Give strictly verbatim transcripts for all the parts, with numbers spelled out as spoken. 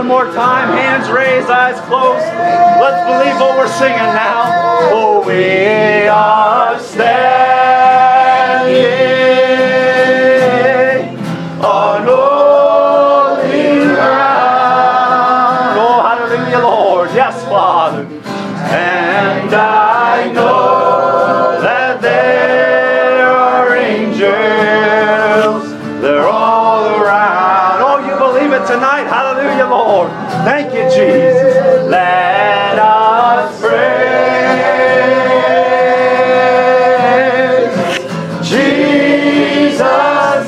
One more time, hands raised, eyes closed. Let's believe what we're singing now. Oh, we are standing on holy ground. Oh, hallelujah, Lord. Yes, Father. And I know that there are angels. They're all around. Oh, you believe it tonight? Hallelujah, Lord. Thank you, Jesus. Let us praise Jesus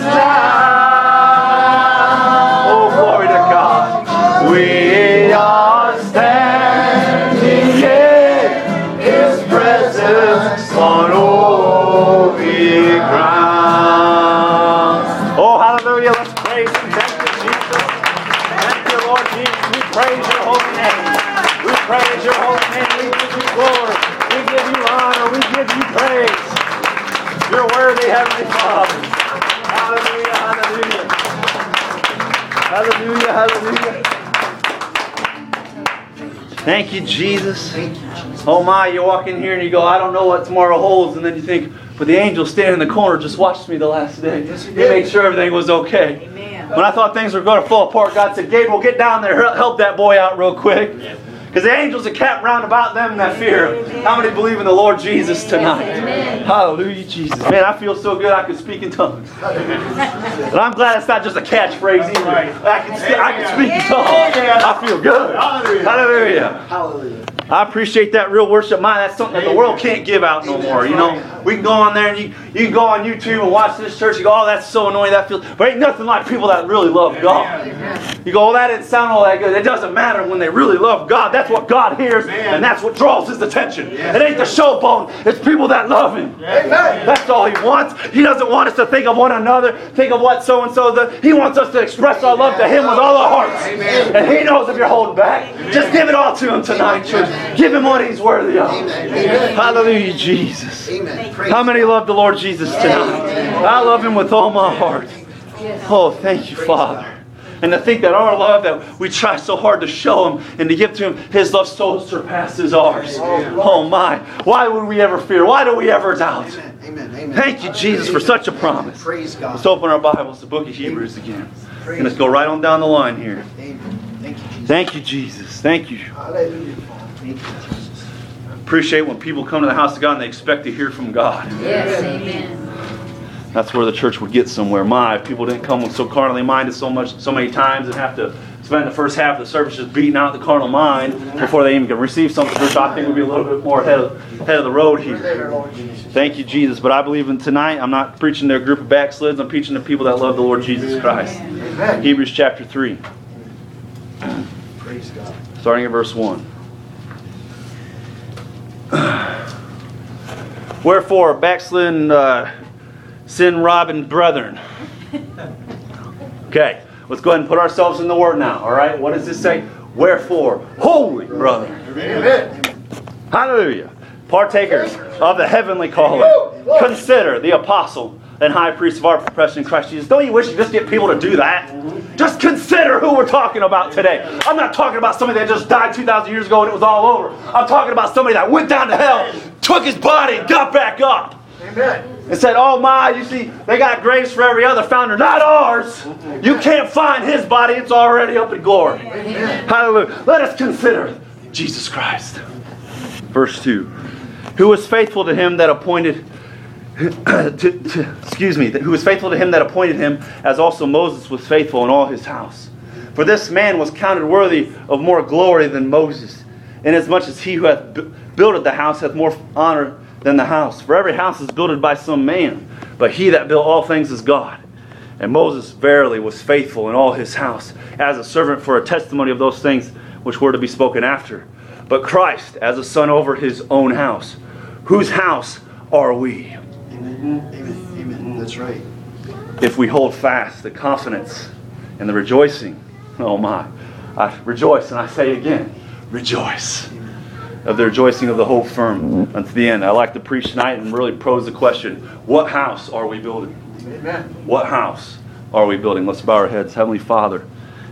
now. Oh, glory to God. We are standing in His presence on holy ground. Oh, hallelujah. Let's praise Him. Thank you, Jesus. Thank you, Lord Jesus. We praise your holy name. We praise your holy name. We give you glory. We give you honor. We give you praise. You're worthy, Heavenly Father. Hallelujah, hallelujah. Hallelujah, hallelujah. Thank you, Jesus. Oh my, you walk in here and you go, I don't know what tomorrow holds. And then you think, but the angel standing in the corner just watched me the last day. He made sure everything was okay. Amen. When I thought things were going to fall apart, God said, Gabriel, get down there, help that boy out real quick. Because the angels are camped round about them in that fear. How many believe in the Lord Jesus tonight? Amen. Hallelujah, Jesus. Man, I feel so good I can speak in tongues. And I'm glad it's not just a catchphrase either. I can, I can speak in tongues. I feel good. Hallelujah. Hallelujah. I appreciate that real worship mind. That's something that the world can't give out no more. You know, we can go on there and you, you can go on YouTube and watch this church. You go, oh, that's so annoying. That feels, but ain't nothing like people that really love God. You go, oh, that didn't sound all that good. It doesn't matter when they really love God. That's what God hears, and that's what draws His attention. It ain't the show bone. It's people that love Him. That's all He wants. He doesn't want us to think of one another, think of what so and so does. He wants us to express our love to Him with all our hearts. And He knows if you're holding back. Just give it all to Him tonight, church. Give Him what He's worthy of. Hallelujah, Jesus. How many love the Lord Jesus tonight? I love Him with all my heart. Oh, thank you, Father. And to think that our love, that we try so hard to show Him and to give to Him, His love so surpasses ours. Oh my. Why would we ever fear? Why do we ever doubt? Amen. Amen. Thank you, Jesus, for such a promise. Praise God. Let's open our Bibles to the book of Hebrews again. And let's go right on down the line here. Thank you, Jesus. Thank you, Jesus. Thank you. Hallelujah. Thank you, Jesus. Appreciate when people come to the house of God and they expect to hear from God. Yes, amen. That's where the church would get somewhere. My, if people didn't come so carnally minded so much, so many times and have to spend the first half of the service just beating out the carnal mind before they even can receive something spiritual, I think we'd be a little bit more ahead of, ahead of the road here. Thank you, Jesus. But I believe in tonight, I'm not preaching to a group of backslids. I'm preaching to people that love the Lord Jesus Christ. Amen. Hebrews chapter three. Praise God. Starting at verse one. Wherefore, backslidden, uh, sin-robbing brethren. Okay, let's go ahead and put ourselves in the Word now, all right? What does this say? Wherefore, holy brethren. Amen. Hallelujah. Partakers of the heavenly calling. Consider the apostle and high priest of our profession in Christ Jesus. Don't you wish you just get people to do that? Just consider who we're talking about today. I'm not talking about somebody that just died two thousand years ago and it was all over. I'm talking about somebody that went down to hell, took his body, and got back up. Amen. And said, oh my, you see, they got graves for every other founder, not ours. You can't find his body, it's already up in glory. Amen. Hallelujah. Let us consider Jesus Christ. Verse two. Who was faithful to him that appointed to, to, excuse me, who was faithful to him that appointed him, as also Moses was faithful in all his house. For this man was counted worthy of more glory than Moses, inasmuch as he who hath bu- builded the house hath more honor than the house. For every house is builded by some man, but he that built all things is God. And Moses verily was faithful in all his house, as a servant for a testimony of those things which were to be spoken after. But Christ as a son over his own house. Whose house are we? Amen. Amen. Amen. That's right. If we hold fast the confidence and the rejoicing. Oh my. I rejoice, and I say again, rejoice. Of the rejoicing of the hope firm unto the end. I like to preach tonight and really pose the question, what house are we building? Amen. What house are we building? Let's bow our heads. Heavenly Father,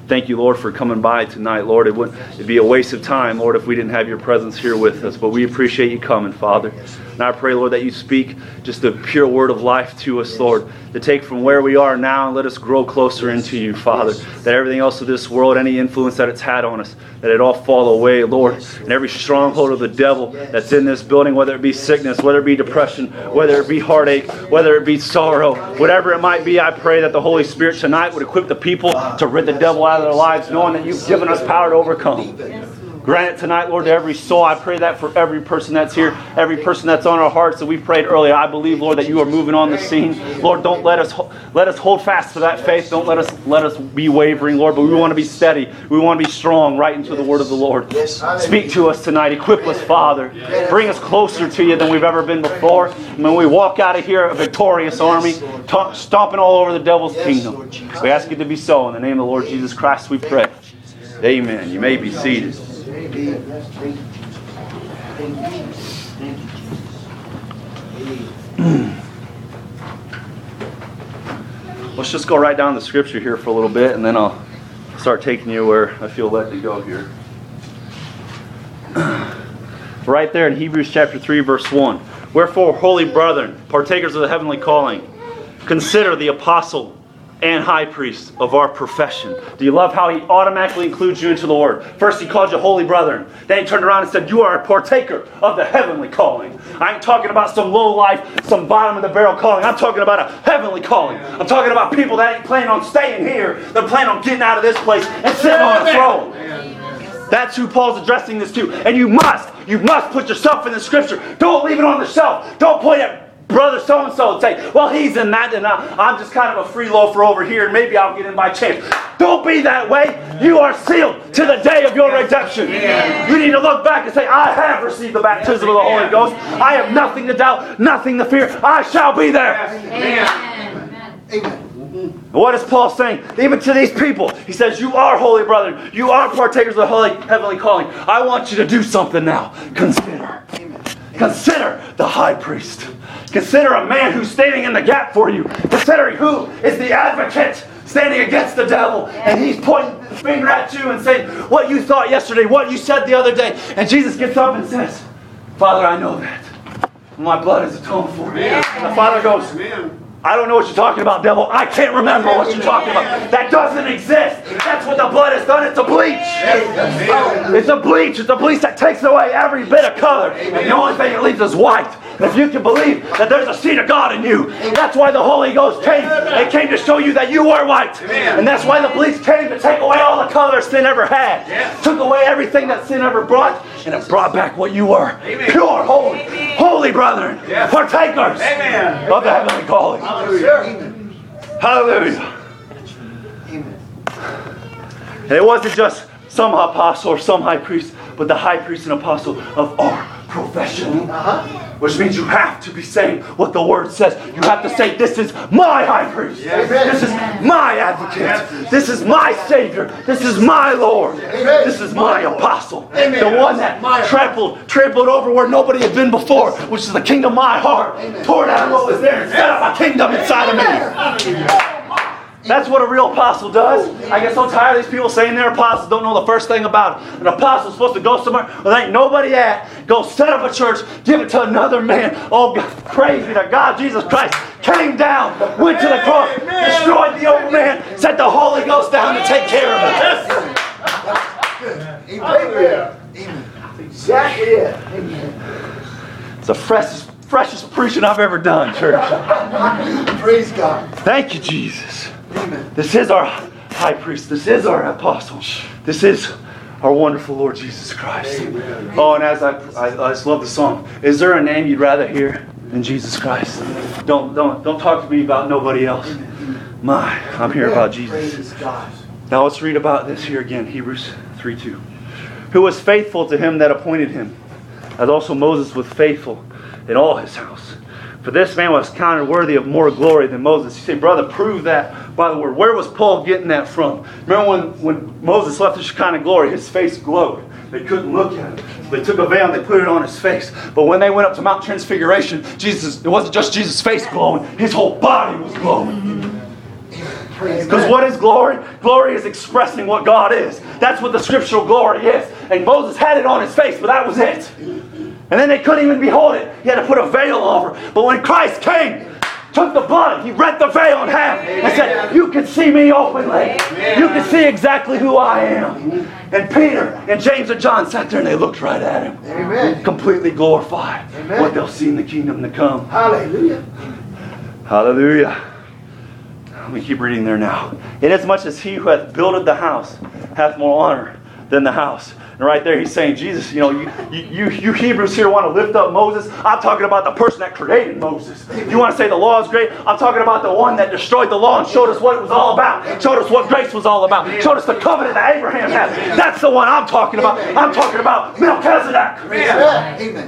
Thank you, Lord, for coming by tonight, Lord. It would it'd be a waste of time, Lord, if we didn't have your presence here with us. But we appreciate you coming, Father. And I pray, Lord, that you speak just the pure word of life to us, Lord, to take from where we are now and let us grow closer into you, Father. That everything else of this world, any influence that it's had on us, that it all fall away, Lord. And every stronghold of the devil that's in this building, whether it be sickness, whether it be depression, whether it be heartache, whether it be sorrow, whatever it might be, I pray that the Holy Spirit tonight would equip the people to rid the devil out of their lives, knowing that you've given us power to overcome. Grant it tonight, Lord, to every soul. I pray that for every person that's here, every person that's on our hearts that we prayed earlier. I believe, Lord, that you are moving on the scene. Lord, don't let us let us hold fast to that faith. Don't let us let us be wavering, Lord, but we want to be steady. We want to be strong right into the word of the Lord. Speak to us tonight. Equip us, Father. Bring us closer to you than we've ever been before. And when we walk out of here, a victorious army, t- stomping all over the devil's kingdom. We ask it to be so. In the name of the Lord Jesus Christ, we pray. Amen. You may be seated. Let's just go right down the scripture here for a little bit, and then I'll start taking you where I feel led to go here. Right there in Hebrews chapter three, verse one. Wherefore, holy brethren, partakers of the heavenly calling, consider the apostle and high priest of our profession. Do you love how he automatically includes you into the word? First he called you holy brethren. Then he turned around and said, you are a partaker of the heavenly calling. I ain't talking about some low life, some bottom of the barrel calling. I'm talking about a heavenly calling. I'm talking about people that ain't planning on staying here. They're planning on getting out of this place and sitting on a throne. That's who Paul's addressing this to. And you must, you must put yourself in the scripture. Don't leave it on the shelf. Don't point at brother so-and-so and say, well, he's in that and I, I'm just kind of a free loafer over here and maybe I'll get in by chance. Don't be that way. You are sealed to the day of your redemption. Amen. You need to look back and say, I have received the baptism of the Holy Ghost. I have nothing to doubt, nothing to fear. I shall be there. Amen. Amen. What is Paul saying? Even to these people, he says, you are holy brethren. You are partakers of the holy heavenly calling. I want you to do something now. Consider. Amen. Consider the high priest. Consider a man who's standing in the gap for you. Consider who is the advocate standing against the devil. And he's pointing the finger at you and saying, what you thought yesterday, what you said the other day. And Jesus gets up and says, Father, I know that. My blood is atoned for you. And the Father goes, I don't know what you're talking about, devil. I can't remember what you're talking about. That doesn't exist. That's what the blood has done. It's a bleach. It's a bleach. It's a bleach that takes away every bit of color. And the only thing it leaves is white. And if you can believe that there's a seed of God in you, that's why the Holy Ghost came. It came to show you that you were white. And that's why the bleach came, to take away all the color sin ever had. Took away everything that sin ever brought, and it brought back what you were. Pure, holy, holy brethren, partakers of the heavenly calling. Hallelujah. Hallelujah. Amen. And it wasn't just some apostle or some high priest, but the high priest and apostle of our profession. Uh-huh. Which means you have to be saying what the word says. You have to say, this is my high priest. Yes. This is my advocate. This is my Savior. This is my Lord. Amen. This is my apostle. Amen. The one that trampled, trampled over where nobody had been before, which is the kingdom of my heart. Amen. Tore down what was there and set up a kingdom inside of me. That's what a real apostle does. I get so tired of these people saying they're apostles, don't know the first thing about it. An apostle is supposed to go somewhere where there ain't nobody at, go set up a church, give it to another man. Oh, God, praise be to God, Jesus Christ came down, went to the cross, destroyed the old man, sent the Holy Ghost down to take care of it. Amen. Amen. Exactly it. Amen. It's the freshest, freshest preaching I've ever done, church. Praise God. Thank you, Jesus. Amen. This is our high priest. This is our apostle. This is our wonderful Lord Jesus Christ. Amen. Oh, and as I, I, I just love the song. Is there a name you'd rather hear than Jesus Christ? Don't don't don't talk to me about nobody else. My, I'm here about Jesus. Now let's read about this here again. Hebrews three two. Who was faithful to him that appointed him, as also Moses was faithful in all his house. For this man was counted worthy of more glory than Moses. You say, brother, prove that by the word. Where was Paul getting that from? Remember when, when Moses left the Shekinah glory, his face glowed. They couldn't look at him. So they took a veil and they put it on his face. But when they went up to Mount Transfiguration, Jesus, it wasn't just Jesus' face glowing. His whole body was glowing. Because what is glory? Glory is expressing what God is. That's what the scriptural glory is. And Moses had it on his face, but that was it. And then they couldn't even behold it. He had to put a veil over. But when Christ came, took the blood, he rent the veil in half and said, you can see me openly. You can see exactly who I am. And Peter and James and John sat there and they looked right at him. Amen. Completely glorified. Amen. What they'll see in the kingdom to come. Hallelujah. Hallelujah. Let me keep reading there now. Inasmuch as he who hath builded the house hath more honor than the house. And right there he's saying, Jesus, you know, you, you, you Hebrews here want to lift up Moses. I'm talking about the person that created Moses. You want to say the law is great? I'm talking about the one that destroyed the law and showed us what it was all about. Showed us what grace was all about. Showed us the covenant that Abraham had. That's the one I'm talking about. I'm talking about Melchizedek. Amen. Amen.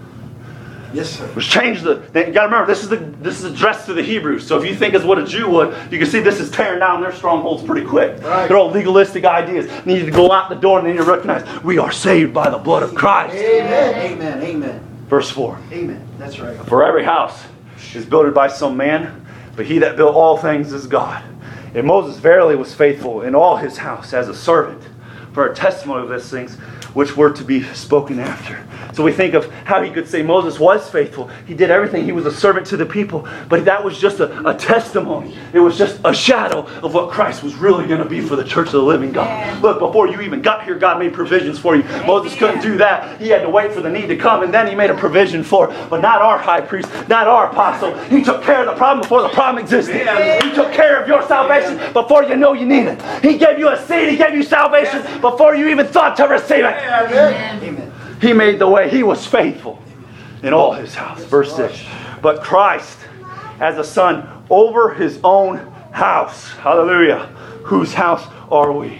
Yes, sir. Which changed the. You got to remember, this is the this is addressed to the Hebrews. So if you think it's what a Jew would, you can see this is tearing down their strongholds pretty quick. Right. They're all legalistic ideas. You need to go out the door and then you recognize we are saved by the blood of Christ. Amen. Amen. Amen. Verse four. Amen. That's right. For every house is builded by some man, but he that built all things is God. And Moses verily was faithful in all his house as a servant for a testimony of these things which were to be spoken after. So we think of how he could say Moses was faithful. He did everything. He was a servant to the people. But that was just a, a testimony. It was just a shadow of what Christ was really going to be for the church of the living God. Look, before you even got here, God made provisions for you. Moses couldn't do that. He had to wait for the need to come, and then he made a provision for it. But not our high priest, not our apostle. He took care of the problem before the problem existed. He took care of your salvation before you know you need it. He gave you a seed. He gave you salvation before you even thought to receive it. Amen. Amen. He made the way. He was faithful in all his house. Verse six. But Christ as a son over his own house. Hallelujah. Whose house are we?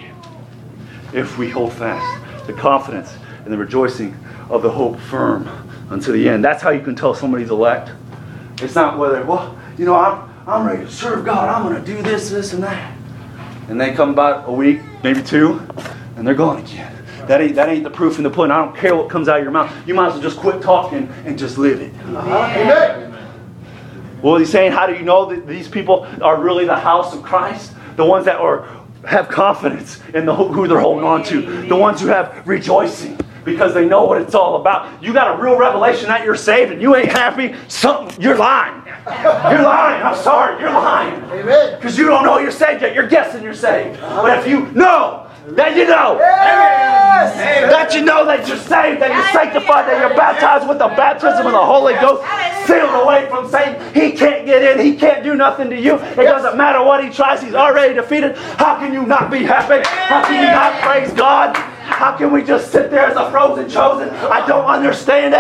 If we hold fast the confidence and the rejoicing of the hope firm unto the end. That's how you can tell somebody's elect. It's not whether, well, you know, I'm, I'm ready to serve God. I'm going to do this, this, and that. And they come about a week, maybe two, and they're gone again. That ain't, that ain't the proof in the pudding. I don't care what comes out of your mouth. You might as well just quit talking and just live it. Uh-huh. Amen. Well, he's saying, how do you know that these people are really the house of Christ? The ones that are have confidence in the, who they're holding on to. The ones who have rejoicing because they know what it's all about. You got a real revelation that you're saved and you ain't happy, something, you're lying. You're lying. I'm sorry. You're lying. Amen. Because you don't know you're saved yet. You're guessing you're saved. But if you know, that you know. Yes. That you know that you're saved, that you're sanctified, that you're baptized with the baptism of the Holy Ghost, sealed away from Satan. He can't get in. He can't do nothing to you. It doesn't matter what he tries. He's already defeated. How can you not be happy? How can you not praise God? How can we just sit there as a frozen chosen? I don't understand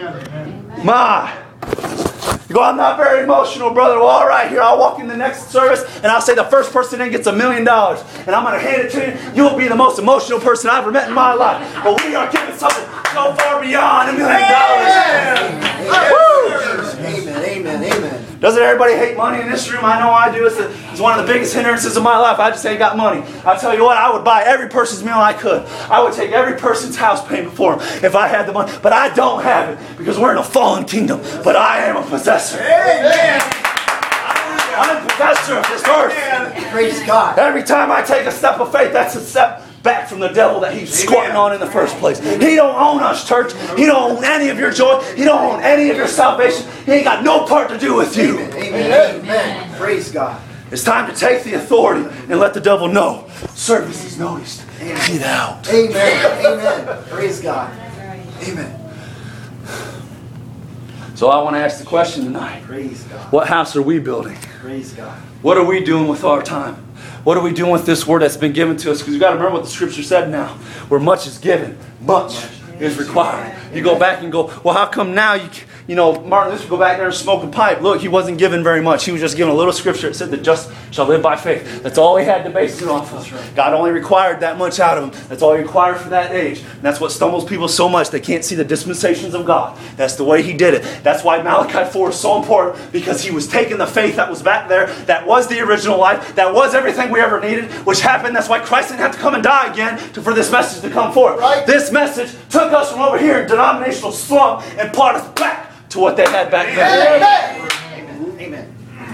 it. My. You go, I'm not very emotional, brother. Well, all right, here, I'll walk in the next service and I'll say the first person in gets a million dollars. And I'm going to hand it to you. You'll be the most emotional person I've ever met in my life. But we are giving something so far beyond a million dollars. Woo! Amen, amen, amen. Doesn't everybody hate money in this room? I know I do. It's, a, it's one of the biggest hindrances of my life. I just ain't got money. I tell you what, I would buy every person's meal I could. I would take every person's house payment for them if I had the money. But I don't have it because we're in a fallen kingdom. But I am a possessor. Amen. I'm a possessor of this earth. Praise God. Every time I take a step of faith, that's a step back from the devil that he's squatting on in the first place. He don't own us, church. He don't own any of your joy. He don't own any of your salvation. He ain't got no part to do with you. Amen, amen, amen. Praise God. It's time to take the authority and let the devil know. Service is noticed. Get out. Amen, amen. Praise God. Amen. So I want to ask the question tonight. Praise God. What house are we building? Praise God. What are we doing with our time? What are we doing with this word that's been given to us? Because you've got to remember what the scripture said now. Where much is given, much is required. You go back and go, well, how come now you you know, Martin Luther go back there and smoke a pipe? Look, he wasn't given very much. He was just given a little scripture that said the just shall live by faith. That's all he had to base it off of. God only required that much out of him. That's all he required for that age. And that's what stumbles people so much. They can't see the dispensations of God. That's the way he did it. That's why Malachi four is so important, because he was taking the faith that was back there, that was the original life, that was everything we ever needed, which happened. That's why Christ didn't have to come and die again to, for this message to come forth. Right. This message took us from over here in denominational slump and brought us back to what they had back then. Amen. Amen.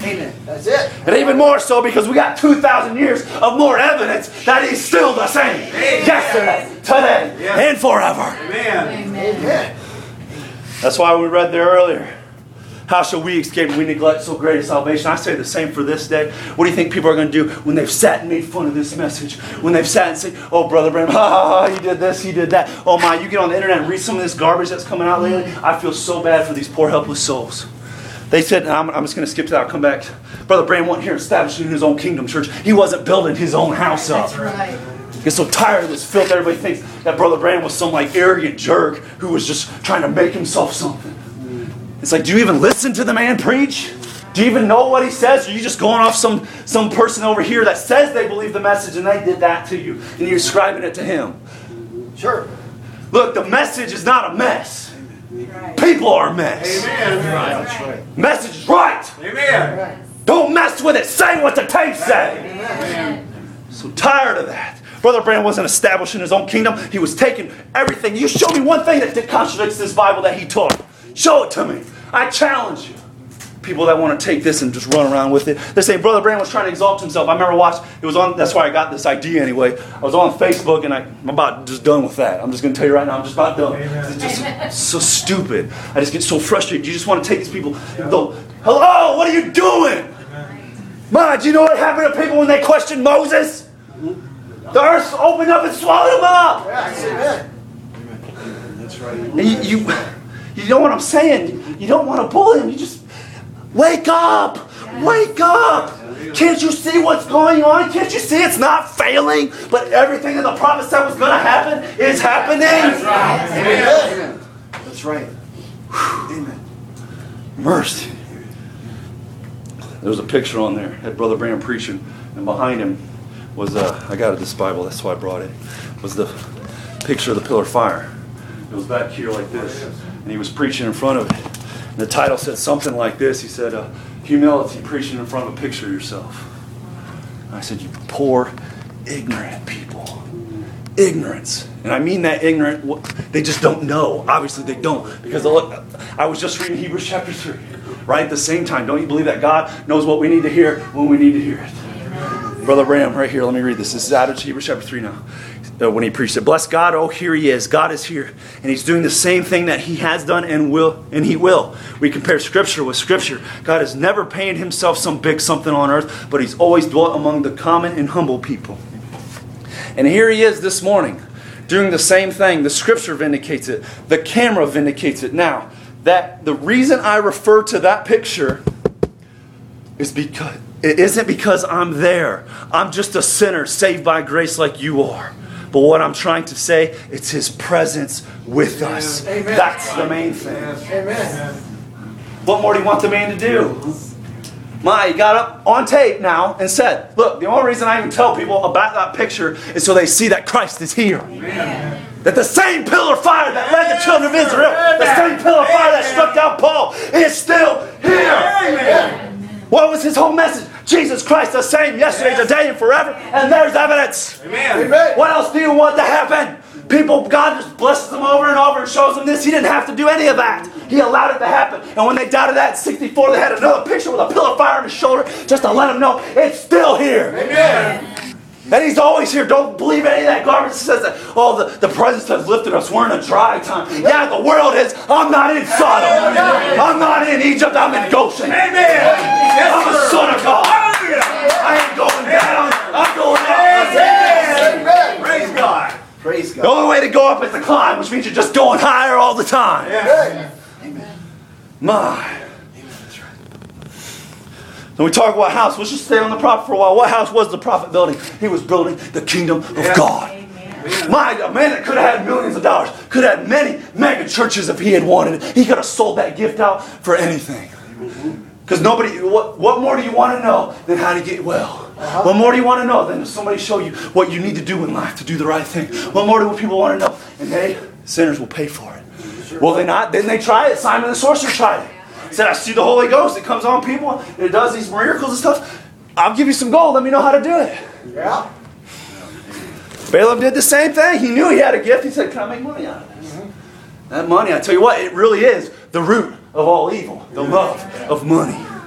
Amen. That's it. And even more so because we got two thousand years of more evidence that He's still the same. Amen. Yesterday, today, yes. and forever. Amen. Amen. Amen. That's why we read there earlier. How shall we escape if we neglect so great a salvation? I say the same for this day. What do you think people are going to do when they've sat and made fun of this message? When they've sat and said, oh, Brother Branham, ha, ha, ha, he did this, he did that. Oh, my, you get on the internet and read some of this garbage that's coming out lately. I feel so bad for these poor, helpless souls. They said, and I'm, I'm just going to skip to that, I'll come back. Brother Branham wasn't here establishing his own kingdom church. He wasn't building his own house up. That's right. Get so tired of this filth. Everybody thinks that Brother Branham was some like arrogant jerk who was just trying to make himself something. It's like, do you even listen to the man preach? Do you even know what he says? Or are you just going off some, some person over here that says they believe the message and they did that to you and you're ascribing it to him? Sure. Look, the message is not a mess. Right. People are a mess. Amen. That's right. Message is right. Amen. Don't mess with it. Say what the tapes say. Amen. So tired of that. Brother Branham wasn't establishing his own kingdom. He was taking everything. You show me one thing that contradicts this Bible that he taught. Show it to me. I challenge you. People that want to take this and just run around with it. They say Brother Branham was trying to exalt himself. I remember watching, it was on, that's why I got this idea anyway. I was on Facebook and I, I'm about just done with that. I'm just going to tell you right now, I'm just about done. It's just so stupid. I just get so frustrated. You just want to take these people and go, hello, what are you doing? Ma, do you know what happened to people when they questioned Moses? The earth opened up and swallowed them up. Yeah, that's right. And you, you, you know what I'm saying? You don't want to bully them. You just wake up. Wake up. Can't you see what's going on? Can't you see it's not failing? But everything that the prophet said was going to happen is happening. That's right. Amen. That's right. Amen. Mercy. There was a picture on there. Had Brother Branham preaching. And behind him was, uh, I got it, this Bible. That's why I brought it. Was the picture of the pillar of fire. It was back here like this. And he was preaching in front of it. And the title said something like this. He said, uh, humility, preaching in front of a picture of yourself. And I said, you poor, ignorant people. Ignorance. And I mean that ignorant, they just don't know. Obviously they don't. Because look, I was just reading Hebrews chapter three. Right at the same time. Don't you believe that God knows what we need to hear when we need to hear it? Brother Branham, right here, let me read this. This is out of Hebrews chapter three now. Uh, when he preached it. Bless God, oh, here he is. God is here. And he's doing the same thing that he has done and will, and he will. We compare Scripture with Scripture. God has never painted himself some big something on earth, but he's always dwelt among the common and humble people. And here he is this morning, doing the same thing. The Scripture vindicates it. The camera vindicates it. Now, that the reason I refer to that picture is because it isn't because I'm there. I'm just a sinner saved by grace like you are. But what I'm trying to say, it's his presence with us. Amen. That's the main thing. Amen. What more do you want the man to do? My, he got up on tape now and said, look, the only reason I even tell people about that picture is so they see that Christ is here. Amen. That the same pillar of fire that led the children of Israel, the same pillar of fire that struck down Paul, is still here. Amen. What was his whole message? Jesus Christ the same yesterday, today, and forever. And there's evidence. Amen. Amen. What else do you want to happen? People, God just blesses them over and over and shows them this. He didn't have to do any of that. He allowed it to happen. And when they doubted that in sixty-four, they had another picture with a pillar of fire on his shoulder just to let them know it's still here. Amen. And he's always here. Don't believe any of that garbage that says that, oh, the, the presence has lifted us. We're in a dry time. Yeah, the world is. I'm not in Sodom. I'm not in Egypt. I'm in Goshen. Amen. Yes, I'm a son of God. I ain't going down. I'm going up. Amen. Praise God. Praise God. The only way to go up is to climb, which means you're just going higher all the time. Yeah. Amen. My. When we talk about house, let's just stay on the prophet for a while. What house was the prophet building? He was building the kingdom of yeah. God. Amen. My, a man that could have had millions of dollars, could have had many mega churches if he had wanted it. He could have sold that gift out for anything. Because nobody, what, what more do you want to know than how to get well? Uh-huh. What more do you want to know than if somebody show you what you need to do in life to do the right thing? What more do people want to know? And they, sinners will pay for it. Will they not? Didn't they try it? Simon the sorcerer tried it. Said, I see the Holy Ghost. It comes on people. It does these miracles and stuff. I'll give you some gold. Let me know how to do it. Yeah. Balaam did the same thing. He knew he had a gift. He said, can I make money out of this? Mm-hmm. That money, I tell you what, it really is the root of all evil. The love of money.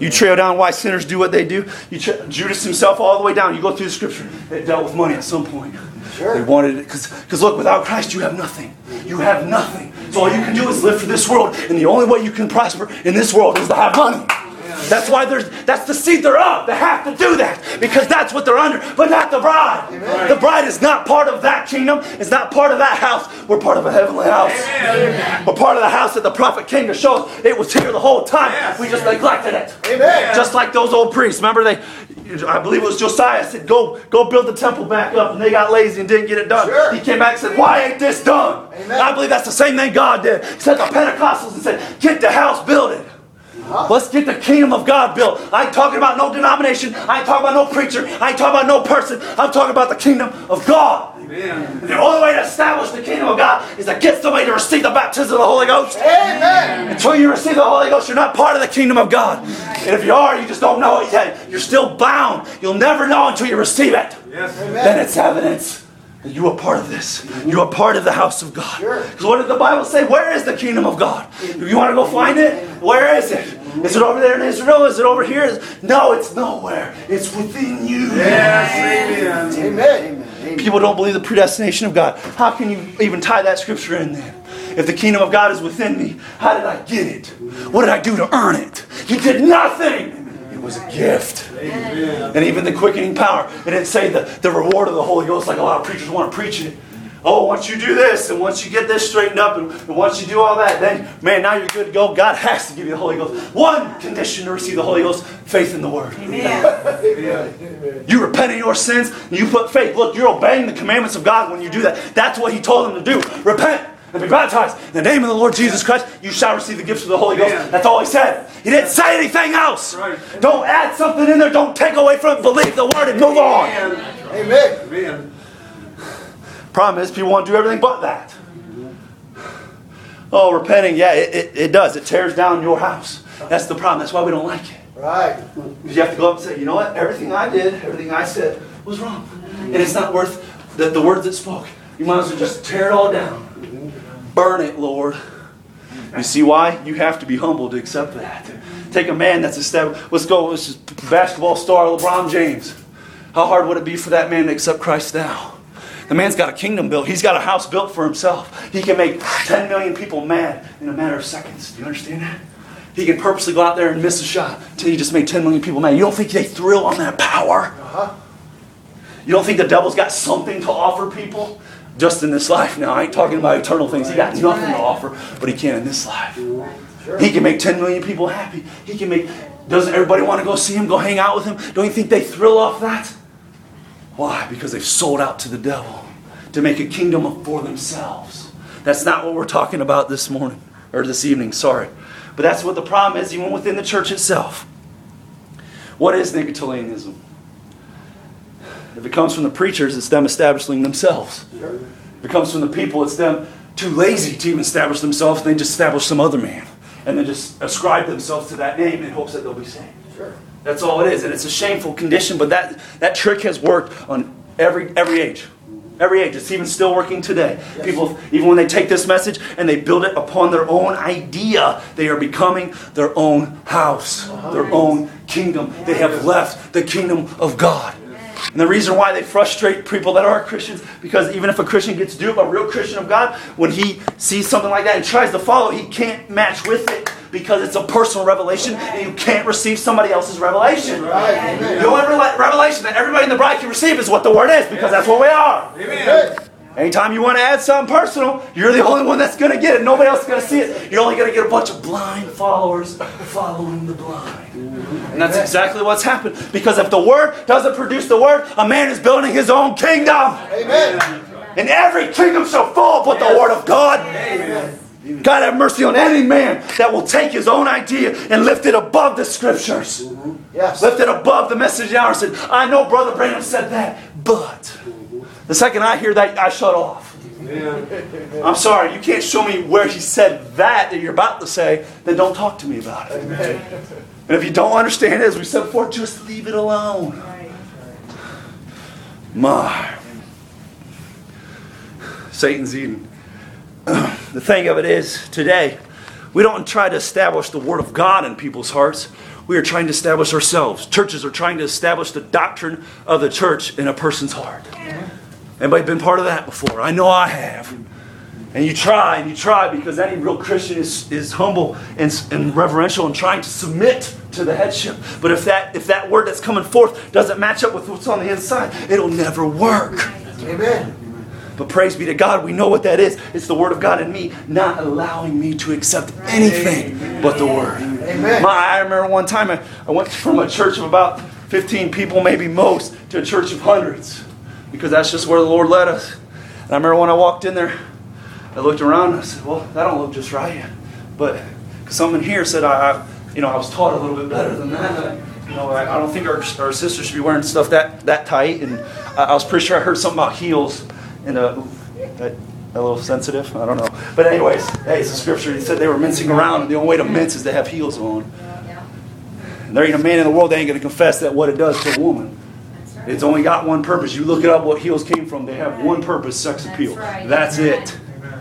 You trail down why sinners do what they do. You tra- Judas himself all the way down. You go through the scripture. They dealt with money at some point. Sure. They wanted it. Because look, without Christ, you have nothing. You have nothing. So all you can do is live for this world. And the only way you can prosper in this world is to have money. That's why there's, that's the seed they're of. They have to do that because that's what they're under, but not the bride. Amen. The bride is not part of that kingdom. It's not part of that house. We're part of a heavenly house. Amen. We're part of the house that the prophet came to show us. It was here the whole time. Yes. We just neglected it. Amen. Just like those old priests. Remember, they, I believe it was Josiah said, go, go build the temple back up, and they got lazy and didn't get it done. Sure. He came back and said, why ain't this done? Amen. I believe that's the same thing God did. He sent the Pentecostals and said, get the house built. Huh? Let's get the kingdom of God built. I ain't talking about no denomination. I ain't talking about no preacher. I ain't talking about no person. I'm talking about the kingdom of God. Amen. And the only way to establish the kingdom of God is to get somebody to receive the baptism of the Holy Ghost. Amen. Until you receive the Holy Ghost, you're not part of the kingdom of God. And if you are, you just don't know it yet. You're still bound. You'll never know until you receive it. Yes. Then it's evidence. You are part of this. You are part of the house of God. Because what did the Bible say? Where is the kingdom of God? Do you want to go find it? Where is it? Is it over there in Israel? Is it over here? No, it's nowhere. It's within you. Yes, amen. Amen. Amen. People don't believe the predestination of God. How can you even tie that scripture in there? If the kingdom of God is within me, how did I get it? What did I do to earn it? You did nothing. It was a gift. Amen. And even the quickening power. It didn't say the, the reward of the Holy Ghost like a lot of preachers want to preach it. Oh, once you do this, and once you get this straightened up, and, and once you do all that, then, man, now you're good to go. God has to give you the Holy Ghost. One condition to receive the Holy Ghost, faith in the Word. Amen. You repent of your sins, and you put faith. Look, you're obeying the commandments of God when you do that. That's what He told them to do. Repent and be baptized in the name of the Lord Jesus Christ. You shall receive the gifts of the Holy Ghost. That's all He said. He didn't say anything else. Don't add something in there. Don't take away from it. Believe the Word and move on. Amen. Amen. Problem is, people want to do everything but that. Oh, repenting, yeah, it, it, it does. It tears down your house. That's the problem. That's why we don't like it. Right. Because you have to go up and say, you know what? Everything I did, everything I said was wrong. And it's not worth the, the words that spoke. You might as well just tear it all down. Burn it, Lord. You see why? You have to be humble to accept that. Take a man that's established. Let's go. Let's just basketball star LeBron James. How hard would it be for that man to accept Christ now? The man's got a kingdom built. He's got a house built for himself. He can make ten million people mad in a matter of seconds. Do you understand that? He can purposely go out there and miss a shot until he just made ten million people mad. You don't think they thrill on that power? Uh-huh. You don't think the devil's got something to offer people? Just in this life. Now, I ain't talking about eternal things. He got nothing to offer, but he can in this life. He can make ten million people happy. He can make... Doesn't everybody want to go see him, go hang out with him? Don't you think they thrill off that? Why? Because they've sold out to the devil to make a kingdom for themselves. That's not what we're talking about this morning, or this evening, sorry. But that's what the problem is, even within the church itself. What is Nicotolanism? If it comes from the preachers, it's them establishing themselves. If it comes from the people, it's them too lazy to even establish themselves, and they just establish some other man. And they just ascribe themselves to that name in hopes that they'll be saved. Sure. That's all it is. And it's a shameful condition, but that, that trick has worked on every every age. Every age. It's even still working today. Yes. People, even when they take this message and they build it upon their own idea, they are becoming their own house, uh-huh. their own kingdom. They have left the kingdom of God. And the reason why they frustrate people that are Christians, because even if a Christian gets duped, a real Christian of God, when he sees something like that and tries to follow, he can't match with it because it's a personal revelation and you can't receive somebody else's revelation. Right. The only revelation that everybody in the bride can receive is what the Word is, because that's what we are. Amen. Anytime you want to add something personal, you're the only one that's going to get it. Nobody else is going to see it. You're only going to get a bunch of blind followers following the blind. And that's exactly what's happened. Because if the Word doesn't produce the Word, a man is building his own kingdom. Amen. And every kingdom shall fall but the Word of God. Amen. God have mercy on any man that will take his own idea and lift it above the Scriptures. Mm-hmm. Yes. Lift it above the message of the hour and said, I know Brother Branham said that, but the second I hear that, I shut off. Yeah. I'm sorry, you can't show me where he said that that you're about to say, then don't talk to me about it. Amen. And if you don't understand it, as we said before, just leave it alone. Right. My. Satan's Eden. The thing of it is, today, we don't try to establish the Word of God in people's hearts. we are trying to establish ourselves. Churches are trying to establish the doctrine of the church in a person's heart. Anybody been part of that before? I know I have. And you try and you try because any real Christian is, is humble and, and reverential and trying to submit to the headship. But if that if that word that's coming forth doesn't match up with what's on the inside, it'll never work. Amen. But praise be to God, we know what that is. It's the Word of God in me, not allowing me to accept anything but the Word. Amen. My, I remember one time I, I went from a church of about fifteen people, maybe most, to a church of hundreds. Because that's just where the Lord led us. And I remember when I walked in there, I looked around and I said, well, that don't look just right. But someone here said, I, I you know, I was taught a little bit better than that. You know, I, I don't think our, our sisters should be wearing stuff that, that tight. And I, I was pretty sure I heard something about heels. And a, a, a little sensitive, I don't know. But anyways, hey, it's a scripture. He said they were mincing around, and the only way to mince is to have heels on. And there ain't a man in the world that ain't going to confess that what it does to a woman. It's only got one purpose. You look it up what heels came from. They have one purpose, sex appeal. That's it.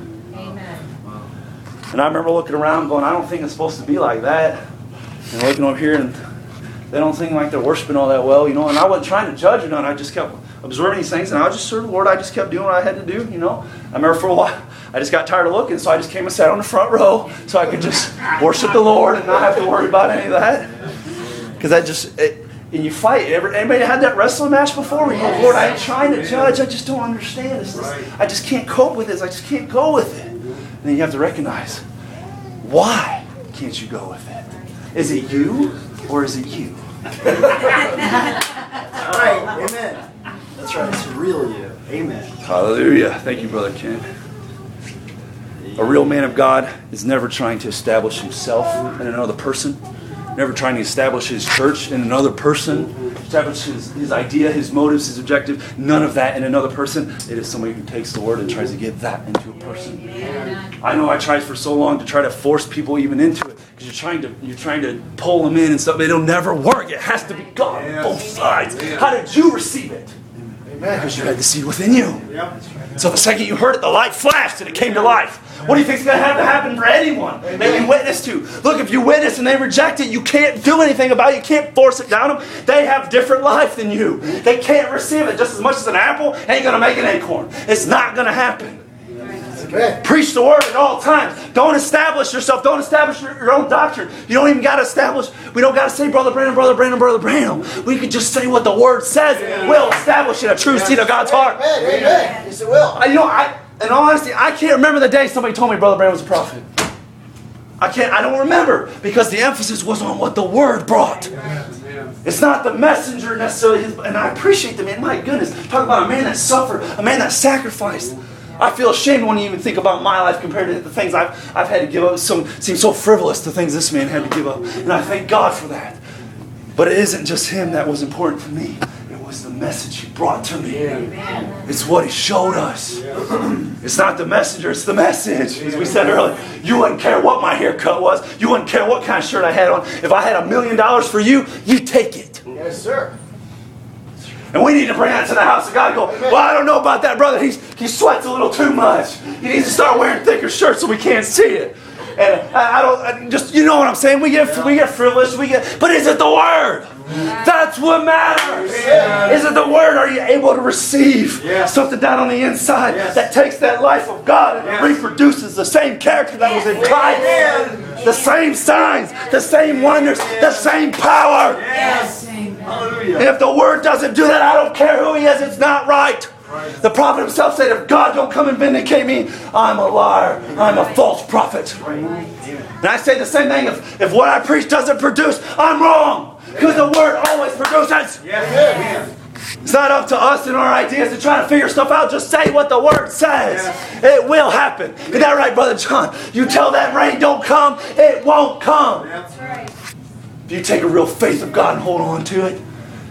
And I remember looking around going, I don't think it's supposed to be like that. And looking over here, and they don't seem like they're worshiping all that well, you know. And I wasn't trying to judge or none. I just kept observing these things, and I was just serving the Lord. I just kept doing what I had to do, you know. I remember for a while, I just got tired of looking, so I just came and sat on the front row so I could just worship the Lord and not have to worry about any of that. Because I just, it, and you fight. Anybody had that wrestling match before? Where you go, Lord, I ain't trying to judge. I just don't understand. It's just, I just can't cope with this. I just can't go with it. And then you have to recognize, why can't you go with it? Is it you or is it you? All right. Amen. That's right. It's real you. Amen. Hallelujah. Thank you, Brother Ken. A real man of God is never trying to establish himself in another person. Never trying to establish his church in another person. Establish his, his idea, his motives, his objective. None of that in another person. It is somebody who takes the word and tries to get that into a person. I know I tried for so long to try to force people even into it. Because you're trying to you're trying to pull them in and stuff. But it'll never work. It has to be God on both sides. How did you receive it? Because you had the seed within you. So the second you heard it, the light flashed and it came to life. What do you think is going to have to happen for anyone that you witness to? Look, if you witness and they reject it, you can't do anything about it. You can't force it down them. They have different life than you. They can't receive it just as much as an apple ain't going to make an acorn. It's not going to happen. Preach the word at all times. Don't establish yourself. Don't establish your, your own doctrine. You don't even got to establish. We don't got to say, Brother Branham, Brother Branham, Brother Branham. We could just say what the word says. We'll establish it, a true seed of God's heart. Amen. Amen. Yes, it will. I, you know, I, in all honesty, I can't remember the day somebody told me Brother Branham was a prophet. I can't. I don't remember because the emphasis was on what the word brought. It's not the messenger necessarily. And I appreciate the man. My goodness, talk about a man that suffered, a man that sacrificed. I feel ashamed when you even think about my life compared to the things I've I've had to give up. Some seem so frivolous, the things this man had to give up, and I thank God for that. But it isn't just him that was important to me. It was the message he brought to me. It's what he showed us. It's not the messenger, it's the message. As we said earlier, you wouldn't care what my haircut was. You wouldn't care what kind of shirt I had on. If I had a million dollars for you, you take it. Yes, sir. And we need to bring that to the house of God and go, well, I don't know about that brother. He's, he sweats a little too much. He needs to start wearing thicker shirts so we can't see it. And I, I don't, I just, you know what I'm saying? We get we get frivolous, we get, but is it the Word? That's what matters. Is it the Word? Are you able to receive something down on the inside that takes that life of God and reproduces the same character that was in Christ? The same signs, the same wonders, the same power. And if the Word doesn't do that, I don't care who he is, it's not right. The prophet himself said, if God don't come and vindicate me, I'm a liar. I'm a false prophet. And I say the same thing. If, if what I preach doesn't produce, I'm wrong. Because the Word always produces. It's not up to us and our ideas to try to figure stuff out. Just say what the Word says. It will happen. Is that right, Brother John? You tell that rain don't come, it won't come. That's right. If you take a real faith of God and hold on to it.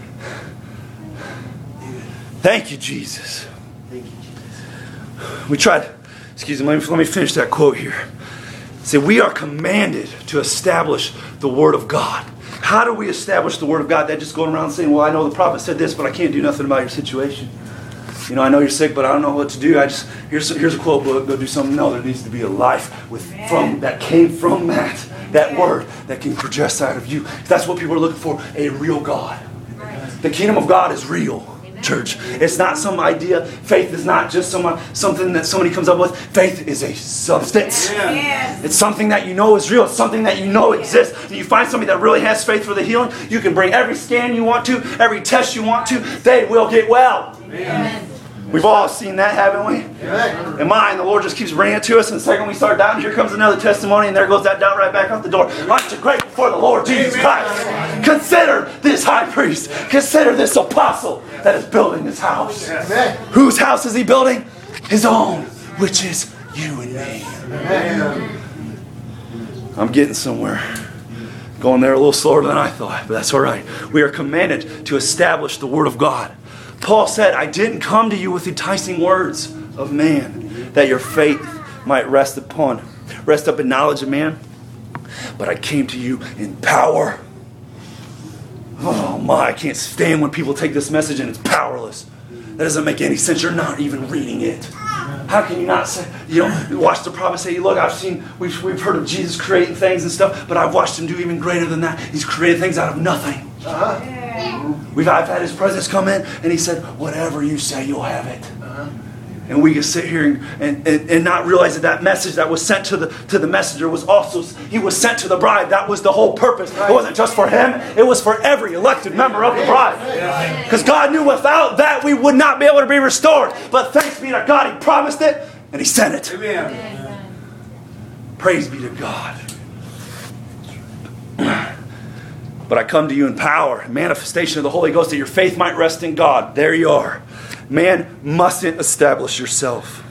Thank you, Jesus. Thank you, Jesus. We tried, excuse me, let me, let me finish that quote here. It said, we are commanded to establish the Word of God. How do we establish the Word of God? That just going around saying, well, I know the prophet said this, but I can't do nothing about your situation. you know, I know you're sick, but I don't know what to do. I just, here's, here's a quote book, go do something. No, there needs to be a life with from that came from that, that word that can project out of you. That's what people are looking for, a real God. The kingdom of God is real. Church, it's not some idea. Faith is not just some, something that somebody comes up with. Faith is a substance. Yes. It's something that you know is real. It's something that you know exists. And you find somebody that really has faith for the healing, you can bring every scan you want to, every test you want to, they will get well. Amen. We've all seen that, haven't we? Amen. And mine, the Lord just keeps bringing it to us, and the second we start doubting, here comes another testimony, and there goes that doubt right back out the door. Aren't you grateful for the Lord Jesus Christ? Amen. Consider this high priest. Consider this apostle that is building this house. Amen. Whose house is he building? His own, which is you and me. Amen. I'm getting somewhere. Going there a little slower than I thought, but that's all right. We are commanded to establish the Word of God. Paul said, I didn't come to you with enticing words of man, that your faith might rest upon, rest up in knowledge of man, but I came to you in power. Oh my, I can't stand when people take this message and it's powerless. That doesn't make any sense. You're not even reading it. How can you not say, you know, watch the prophet say, look, I've seen, we've, we've heard of Jesus creating things and stuff, but I've watched him do even greater than that. He's created things out of nothing. Uh-huh. We've I've had his presence come in, and he said, whatever you say, you'll have it. Uh-huh. And we can sit here and, and, and, and not realize that that message that was sent to the to the messenger was also, he was sent to the bride. That was the whole purpose. It wasn't just for him. It was for every elected member of the bride. Because God knew without that we would not be able to be restored. But thanks be to God, he promised it, and he sent it. Amen. Praise be to God. But I come to you in power, manifestation of the Holy Ghost, that your faith might rest in God. There you are. Man mustn't establish yourself.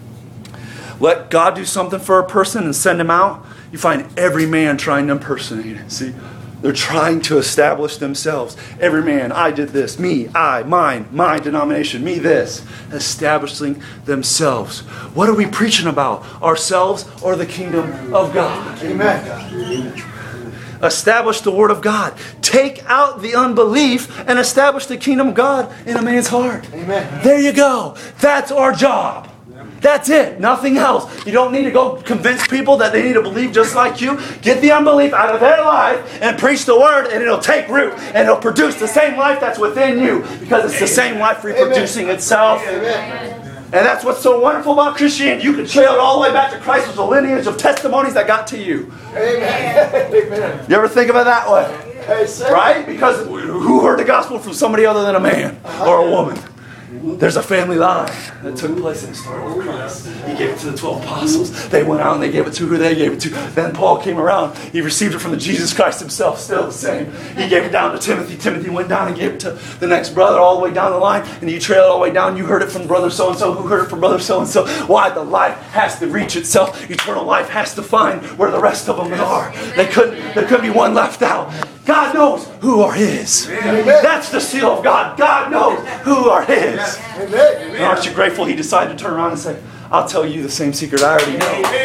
Let God do something for a person and send him out. You find every man trying to impersonate it. See, they're trying to establish themselves. Every man, I did this. Me, I, mine, my denomination, me this. Establishing themselves. What are we preaching about? Ourselves or the kingdom of God? Amen. Establish the Word of God. Take out the unbelief and establish the kingdom of God in a man's heart. Amen. There you go. That's our job. That's it. Nothing else. You don't need to go convince people that they need to believe just like you. Get the unbelief out of their life and preach the Word, and it'll take root and it'll produce the same life that's within you, because it's the same life reproducing Amen. Itself. Amen. And that's what's so wonderful about Christianity. You can trail it all the way back to Christ with a lineage of testimonies that got to you. Amen. Amen. You ever think of it that way? Right? Because who heard the gospel from somebody other than a man or a woman? There's a family line that took place in the story of Christ. He gave it to the twelve apostles. They went out and they gave it to who they gave it to. Then Paul came around. He received it from the Jesus Christ himself, still the same. He gave it down to Timothy. Timothy went down and gave it to the next brother all the way down the line. And you trail it all the way down. You heard it from brother so-and-so, who heard it from brother so-and-so. Why? The life has to reach itself. Eternal life has to find where the rest of them are. They couldn't, there couldn't be one left out. God knows who are His. Amen. That's the seal of God. God knows who are His. Amen. And aren't you grateful He decided to turn around and say, I'll tell you the same secret I already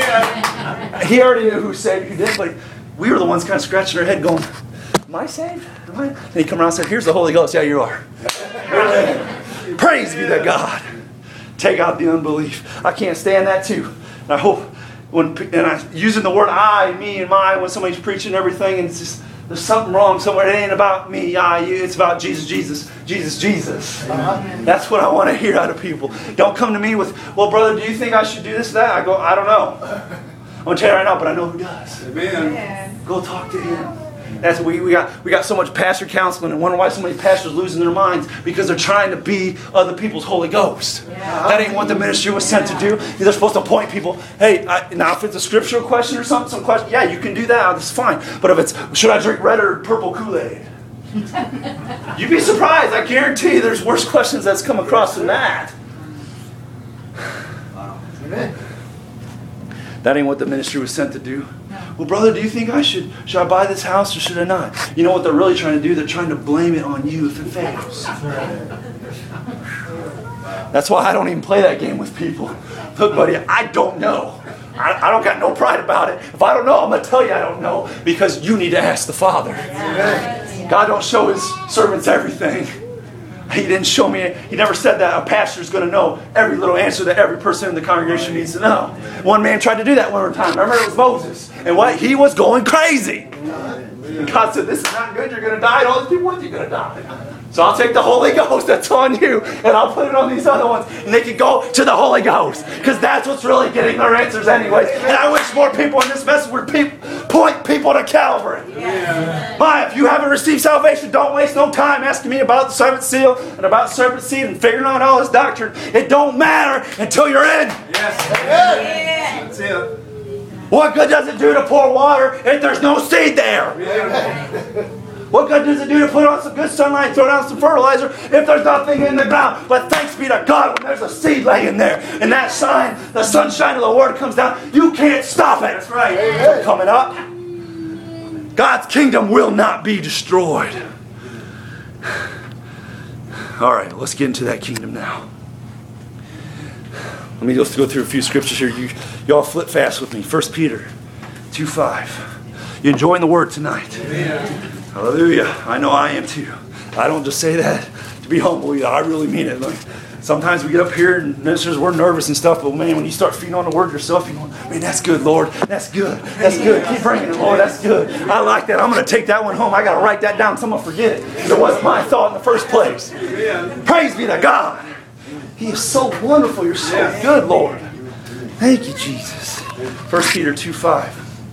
know. Amen. He already knew who saved, who did, but we were the ones kind of scratching our head going, am I saved? Am I? And He come around and said, here's the Holy Ghost. Yeah, you are. Praise be to God. Take out the unbelief. I can't stand that too. And I hope, when and I using the word I, me, and my, when somebody's preaching everything, and it's just, there's something wrong somewhere. It ain't about me, I, you. It's about Jesus, Jesus, Jesus, Jesus. Uh-huh. That's what I want to hear out of people. Don't come to me with, well, brother, do you think I should do this or that? I go, I don't know. I'm going to tell you right now, but I know who does. Amen. Yeah. Go talk to Him. That's we, we got we got so much pastor counseling and wonder why so many pastors are losing their minds, because they're trying to be other people's Holy Ghost. Yeah. That ain't what the ministry was sent to do. They're supposed to point people, hey, I, now if it's a scriptural question or something, some question, yeah, you can do that, that's fine. But if it's, should I drink red or purple Kool-Aid? You'd be surprised. I guarantee you there's worse questions that's come across than that. Amen. That ain't what the ministry was sent to do. No. Well, brother, do you think I should, should I buy this house or should I not? You know what they're really trying to do? They're trying to blame it on you if it fails. That's why I don't even play that game with people. Look, buddy, I don't know. I, I don't got no pride about it. If I don't know, I'm going to tell you I don't know, because you need to ask the Father. God don't show His servants everything. He didn't show me, he never said that a pastor's going to know every little answer that every person in the congregation needs to know. One man tried to do that one time. Remember, it was Moses. And what? He was going crazy. And God said, this is not good. You're going to die. And all these people with you are going to die. So I'll take the Holy Ghost that's on you and I'll put it on these other ones. And they can go to the Holy Ghost. Because that's what's really getting their answers anyways. And I wish more people in this message would pe- point people to Calvary. Yeah. My, if you haven't received salvation, don't waste no time asking me about the seventh seal and about serpent seed and figuring out all this doctrine. It don't matter until you're in. Yes. Yeah. That's it. What good does it do to pour water if there's no seed there? Yeah. What good does it do to put on some good sunlight, throw down some fertilizer if there's nothing in the ground? But thanks be to God when there's a seed laying there. And that sign, the sunshine of the Word comes down, you can't stop it. That's right. From coming up. God's kingdom will not be destroyed. All right, let's get into that kingdom now. Let me just go through a few scriptures here. You, y'all flip fast with me. First Peter two five. You enjoying the Word tonight? Amen. Hallelujah. I know I am too. I don't just say that to be humble. I really mean it. Like, sometimes we get up here and ministers, we're nervous and stuff, but man, when you start feeding on the Word yourself, you go, man, that's good, Lord. That's good. That's good. Keep bringing it, Lord. That's good. I like that. I'm going to take that one home. I got to write that down. Someone forget it. It wasn't my thought in the first place. Praise be to God. He is so wonderful. You're so good, Lord. Thank you, Jesus. First Peter two five.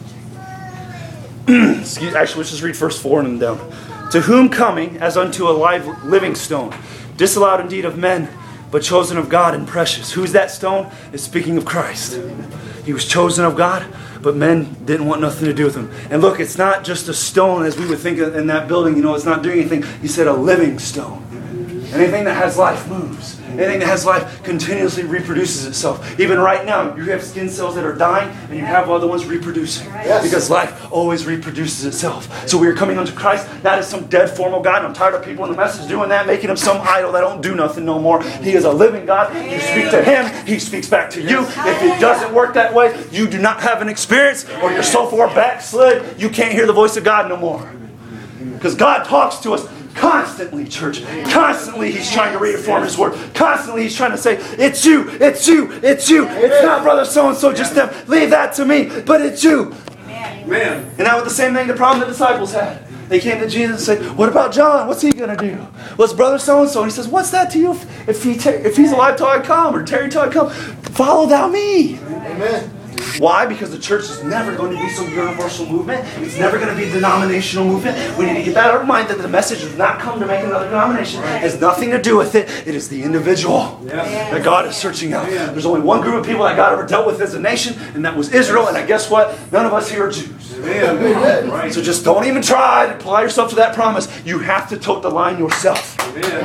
Excuse, actually, let's just read verse four and then down. To whom coming as unto a live living stone, disallowed indeed of men, but chosen of God and precious. Who's that stone? It's speaking of Christ. He was chosen of God, but men didn't want nothing to do with him. And look, it's not just a stone as we would think in that building. You know, it's not doing anything. He said a living stone. Anything that has life moves. Anything that has life continuously reproduces itself. Even right now, you have skin cells that are dying and you have other ones reproducing. Yes. Because life always reproduces itself. So we are coming unto Christ, not as some dead formal God. I'm tired of people in the message doing that, making him some idol that don't do nothing no more. He is a living God. You speak to him, he speaks back to you. If it doesn't work that way, you do not have an experience, or you're so far backslid, you can't hear the voice of God no more. Because God talks to us constantly, church. Constantly he's trying to reform his word. Constantly he's trying to say, it's you, it's you, it's you. It's not brother so-and-so, just them. Leave that to me, but it's you. Amen. And that was the same thing the problem the disciples had. They came to Jesus and said, what about John? What's he going to do? What's brother so-and-so? And he says, what's that to you if, if, he if he's alive till I come, or tarry till I come? Follow thou me. Amen. Why? Because the church is never going to be some universal movement. It's never going to be a denominational movement. We need to get that out of our mind, that the message does not come to make another denomination. It has nothing to do with it. It is the individual that God is searching out. There's only one group of people that God ever dealt with as a nation, and that was Israel. And I guess what? None of us here are Jews. So just don't even try to apply yourself to that promise. You have to tote the line yourself.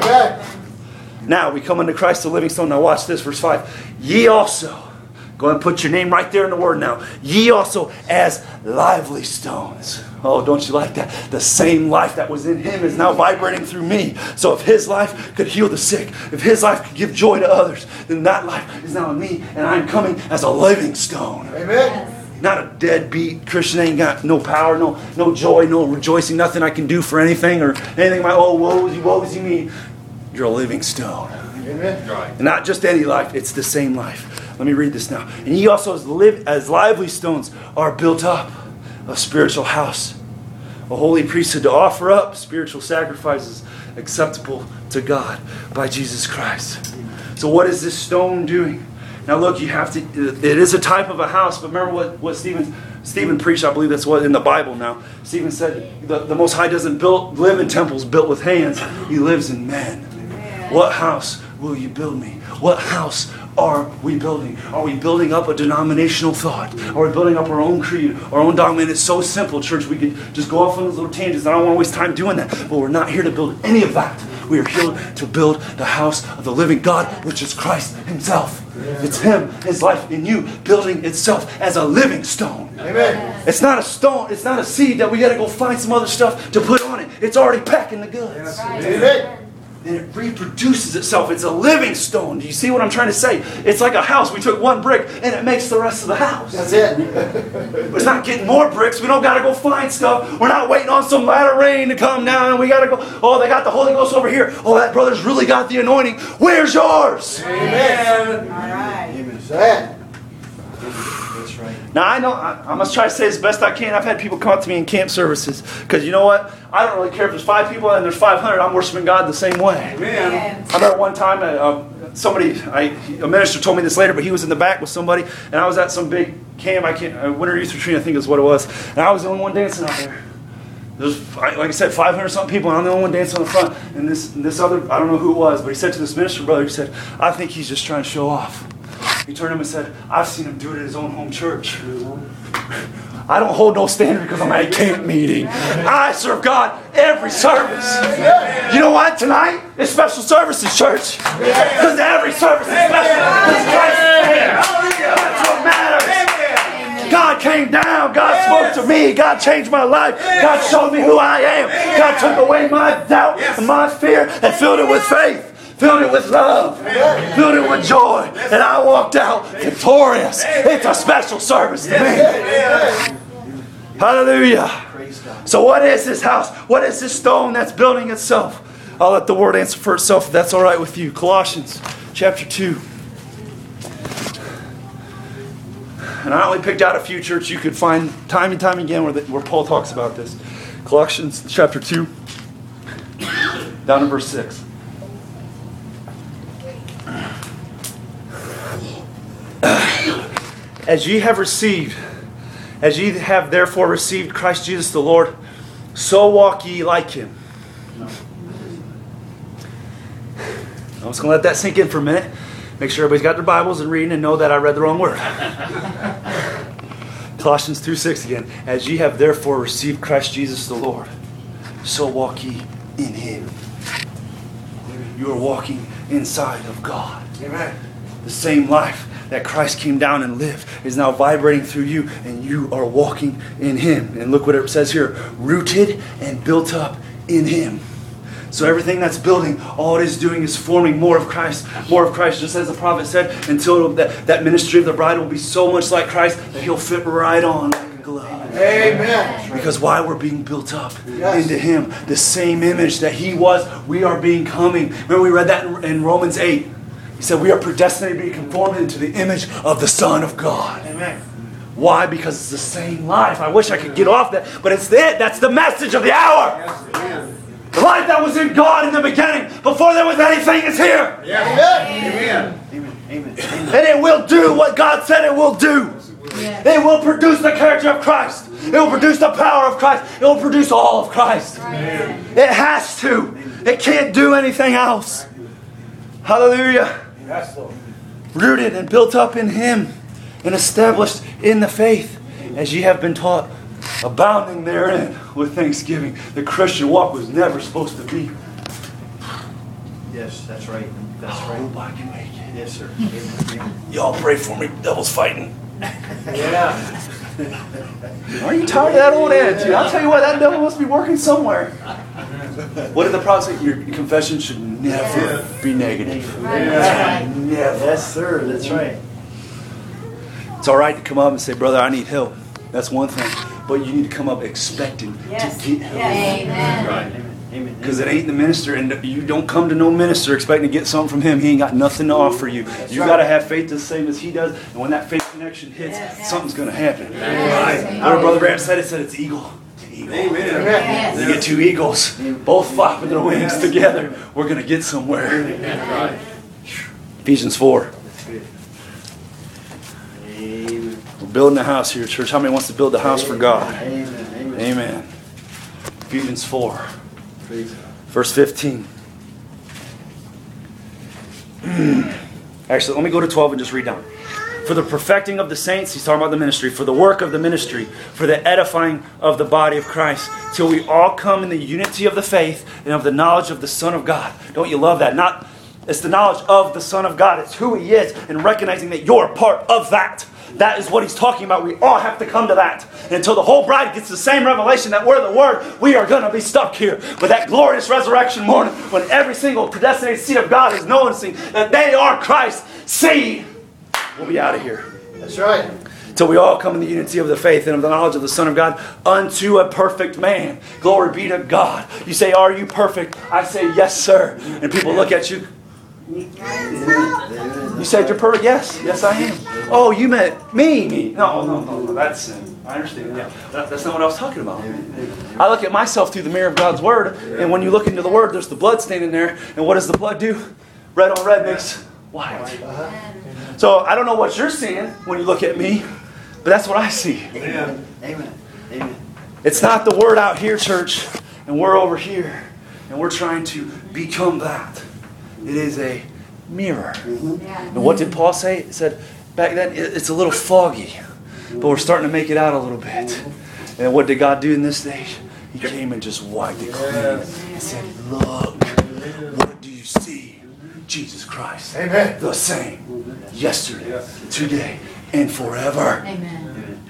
Now we come unto Christ the living stone. Now watch this, verse five. Ye also. Go ahead and put your name right there in the word now. Ye also as lively stones. Oh, don't you like that? The same life that was in him is now vibrating through me. So if his life could heal the sick, if his life could give joy to others, then that life is now in me, and I'm coming as a living stone. Amen. Not a deadbeat Christian. Ain't got no power, no no joy, no rejoicing, nothing I can do for anything or anything. My oh, woe is you, woe is you me. You're a living stone. Amen. And not just any life, it's the same life. Let me read this now. And ye also as, live, as lively stones are built up a spiritual house, a holy priesthood, to offer up spiritual sacrifices acceptable to God by Jesus Christ. So what is this stone doing? Now look, you have to, it is a type of a house, but remember what, what Stephen, Stephen preached, I believe that's what in the Bible now. Stephen said the, the Most High doesn't build, live in temples built with hands. He lives in men. What house will you build me? What house are we building? Are we building up a denominational thought? Are we building up our own creed, our own dogma? And it's so simple, church. We could just go off on those little tangents. I don't want to waste time doing that. But we're not here to build any of that. We are here to build the house of the living God, which is Christ himself. It's him, his life in you, building itself as a living stone. Amen. It's not a stone. It's not a seed that we got to go find some other stuff to put on it. It's already packing the goods. Amen. and it reproduces itself. It's a living stone. Do you see what I'm trying to say? It's like a house. We took one brick and it makes the rest of the house. That's it. But it's not getting more bricks. We don't got to go find stuff. We're not waiting on some latter rain to come down and we got to go, oh, they got the Holy Ghost over here. Oh, that brother's really got the anointing. Where's yours? Amen. All right. Amen. Say it. That's right. Now, I know, I, I must try to say as best I can. I've had people come up to me in camp services. Because you know what? I don't really care if there's five people and there's five hundred. I'm worshiping God the same way. Amen. I remember one time, uh, somebody, I, a minister told me this later, but he was in the back with somebody, and I was at some big camp, I can't, uh, Winter Youth Retreat, I think is what it was, and I was the only one dancing out there. There's, like I said, five hundred something people, and I'm the only one dancing on the front. And this, this other, I don't know who it was, but he said to this minister brother, he said, I think he's just trying to show off. He turned to him and said, I've seen him do it at his own home church. I don't hold no standard because I'm at a camp meeting. I serve God every service. You know what? Tonight is special services, church. Because every service is special. Because Christ is here. That's what matters. God came down. God spoke to me. God changed my life. God showed me who I am. God took away my doubt and my fear and filled it with faith. Filled it with love. Filled it with joy. And I walked out victorious. It's a special service to me. Hallelujah. So what is this house? What is this stone that's building itself? I'll let the word answer for itself if that's all right with you. Colossians chapter two. And I only picked out a few churches you could find time and time again where, the, where Paul talks about this. Colossians chapter two, down to verse six. As ye have received, as ye have therefore received Christ Jesus the Lord, so walk ye like him. I'm just going to let that sink in for a minute. Make sure everybody's got their Bibles and reading and know that I read the wrong word. Colossians two six again. As ye have therefore received Christ Jesus the Lord, so walk ye in him. You are walking inside of God. Amen. The same life that Christ came down and lived is now vibrating through you, and you are walking in him. And look what it says here. Rooted and built up in him. So everything that's building, all it is doing is forming more of Christ, more of Christ, just as the prophet said, until that, that ministry of the bride will be so much like Christ that he'll fit right on like a glove. Amen. Because why we're being built up Yes. into him, the same image that he was, we are becoming. Remember we read that in, in Romans eight. He said we are predestined to be conformed into the image of the Son of God. Amen. Why? Because it's the same life. I wish I could get off that, but it's it. That's the message of the hour. The life that was in God in the beginning, before there was anything, is here. Amen. Amen. Amen. And it will do what God said it will do. It will produce the character of Christ. It will produce the power of Christ. It will produce all of Christ. It has to. It can't do anything else. Hallelujah. Yes, Lord. Rooted and built up in him and established in the faith as ye have been taught, abounding therein with thanksgiving. The Christian walk was never supposed to be. Yes, that's right. That's I right. hope I can make it. Yes, sir. Amen. Y'all pray for me. Devil's fighting. Yeah. Are you tired of that old attitude? I'll tell you what, that devil must be working somewhere. What did the prophet say? Your confession should never be negative. Yeah. Never. Yes, sir. That's right. It's all right to come up and say, brother, I need help. That's one thing. But you need to come up expecting Yes. to get help. Yes. Amen. Right. Amen. Amen. Because it ain't the minister, and you don't come to no minister expecting to get something from him. He ain't got nothing to offer you. You right. got to have faith the same as he does, and when that faith connection hits, Yes. something's going to happen. Yes. Right? What Brother Graham said, it said it's eagle. Eagle. Amen. Yes. You get two eagles, both flapping their wings together. We're going to get somewhere. Right. Ephesians four. That's good. Amen. We're building a house here, church. How many wants to build a house for God? Amen. Amen. Amen. Ephesians four. Praise God. Verse fifteen. Actually, let me go to twelve and just read down. For the perfecting of the saints, he's talking about the ministry, for the work of the ministry, for the edifying of the body of Christ, till we all come in the unity of the faith and of the knowledge of the Son of God. Don't you love that? Not, it's the knowledge of the Son of God. It's who he is, and recognizing that you're a part of that. That is what he's talking about. We all have to come to that. And until the whole bride gets the same revelation that we're the Word, we are going to be stuck here. But that glorious resurrection morning, when every single predestinated seed of God is noticing that they are Christ's seed, we'll be out of here. That's right. Till we all come in the unity of the faith and of the knowledge of the Son of God unto a perfect man. Glory be to God. You say, are you perfect? I say, yes, sir. And people look at you. You said you're perfect? Yes. Yes, I am. Oh, you meant me, me. No, no, no, no. That's sin. I understand. Yeah, that, that's not what I was talking about. I look at myself through the mirror of God's Word. And when you look into the Word, there's the blood stain in there. And what does the blood do? Red on red makes white. So I don't know what you're seeing when you look at me. But that's what I see. Amen. Amen. Amen. It's not the Word out here, church, and we're over here, and we're trying to become that. It is a mirror. Mm-hmm. And what did Paul say? He said, back then, it's a little foggy, but we're starting to make it out a little bit. And what did God do in this stage? He came and just wiped it clean. He said, look, what do you see? Jesus Christ. Amen. The same. Yesterday, today, and forever. Amen.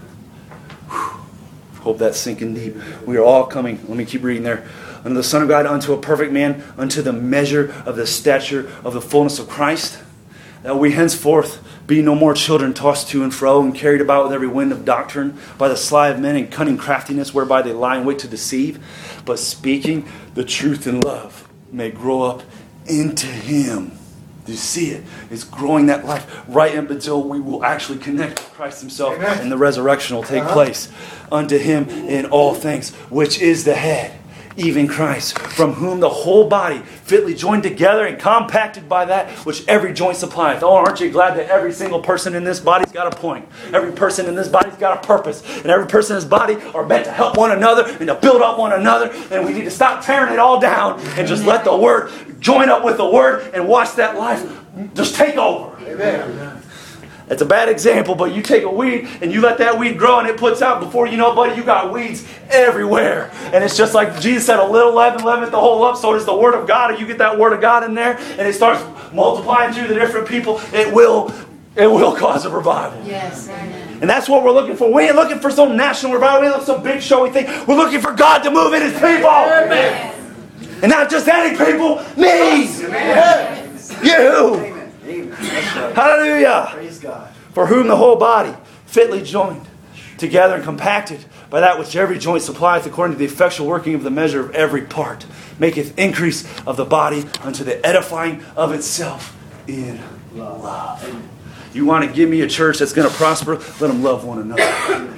Hope that's sinking deep. We are all coming. Let me keep reading there. Unto the Son of God, unto a perfect man, unto the measure of the stature of the fullness of Christ, that we henceforth be no more children tossed to and fro and carried about with every wind of doctrine by the sleight of men and cunning craftiness whereby they lie in wait to deceive, but speaking the truth in love may grow up into Him. You see it. It's growing that life right up until we will actually connect with Christ Himself. Amen. And the resurrection will take uh-huh. place unto Him in all things, which is the head, even Christ, from whom the whole body fitly joined together and compacted by that which every joint supplieth. Oh, aren't you glad that every single person in this body's got a point? Every person in this body's got a purpose. And every person in this body are meant to help one another and to build up one another. And we need to stop tearing it all down and just let the Word join up with the Word and watch that life just take over. Amen. It's a bad example, but you take a weed and you let that weed grow and it puts out. Before you know, buddy, you got weeds everywhere. And it's just like Jesus said, a little leaven leaveneth the whole lump. So does the Word of God. And you get that Word of God in there and it starts multiplying through the different people. It will, it will cause a revival. Yes, amen. And that's what we're looking for. We ain't looking for some national revival. We ain't looking for some big showy thing. We're looking for God to move in His people. Amen. And not just any people, me. Amen. You. Amen. Amen. Right. Hallelujah. Praise God. For whom the whole body, fitly joined together and compacted by that which every joint supplieth, according to the effectual working of the measure of every part, maketh increase of the body unto the edifying of itself in love. You want to give me a church that's going to prosper? Let them love one another.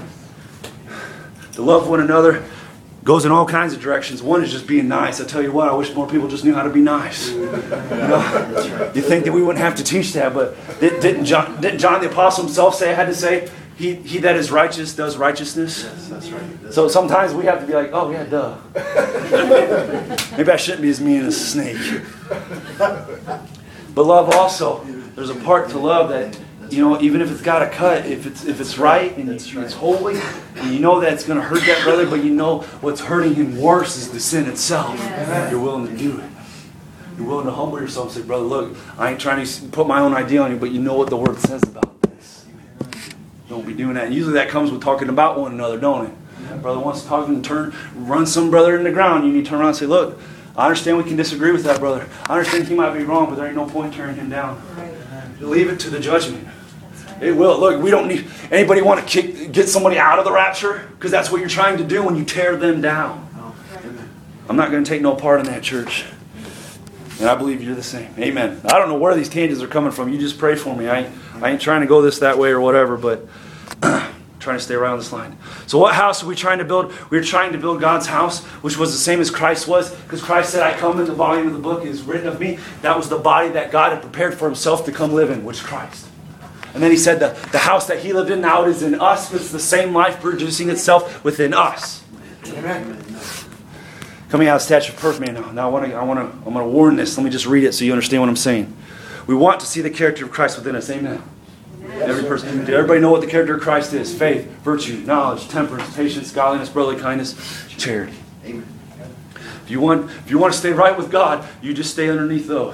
To love one another goes in all kinds of directions. One is just being nice. I tell you what, I wish more people just knew how to be nice. You know? You think that we wouldn't have to teach that, but didn't John, didn't John the Apostle himself say, I had to say, he, he that is righteous does righteousness? Yes, that's right. That's so sometimes we have to be like, oh yeah, duh. Maybe I shouldn't be as mean as a snake. But love also, there's a part to love that, you know, even if it's got a cut, if it's if it's right and it's, it's holy, and you know that it's going to hurt that brother, but you know what's hurting him worse is the sin itself. Yes. You're willing to do it. You're willing to humble yourself and say, brother, look, I ain't trying to put my own idea on you, but you know what the Word says about this. Don't be doing that. And usually that comes with talking about one another, don't it? Brother wants to talk and turn, run some brother in the ground. You need to turn around and say, look, I understand we can disagree with that brother. I understand he might be wrong, but there ain't no point in tearing him down. Right. Leave it to the judgment. It will. Look, we don't need anybody want to kick, get somebody out of the rapture, because that's what you're trying to do when you tear them down. I'm not going to take no part in that, church. And I believe you're the same. Amen. I don't know where these tangents are coming from. You just pray for me. I ain't, I ain't trying to go this, that way, or whatever, but trying to stay right on this line. So what house are we trying to build? We're trying to build God's house, which was the same as Christ was, because Christ said, I come in the volume of the book, it is written of me. That was the body that God had prepared for Himself to come live in, which is Christ. And then He said the, the house that He lived in now, it is in us. It's the same life producing itself within us. Amen. Coming out of stature of perfect man now. Now I want to, I want to, I'm going to warn this. Let me just read it so you understand what I'm saying. We want to see the character of Christ within us. Amen. Amen. Every person. Did everybody know what the character of Christ is? Faith, virtue, knowledge, temperance, patience, godliness, brotherly kindness, charity. Amen. If you want, if you want to stay right with God, you just stay underneath those.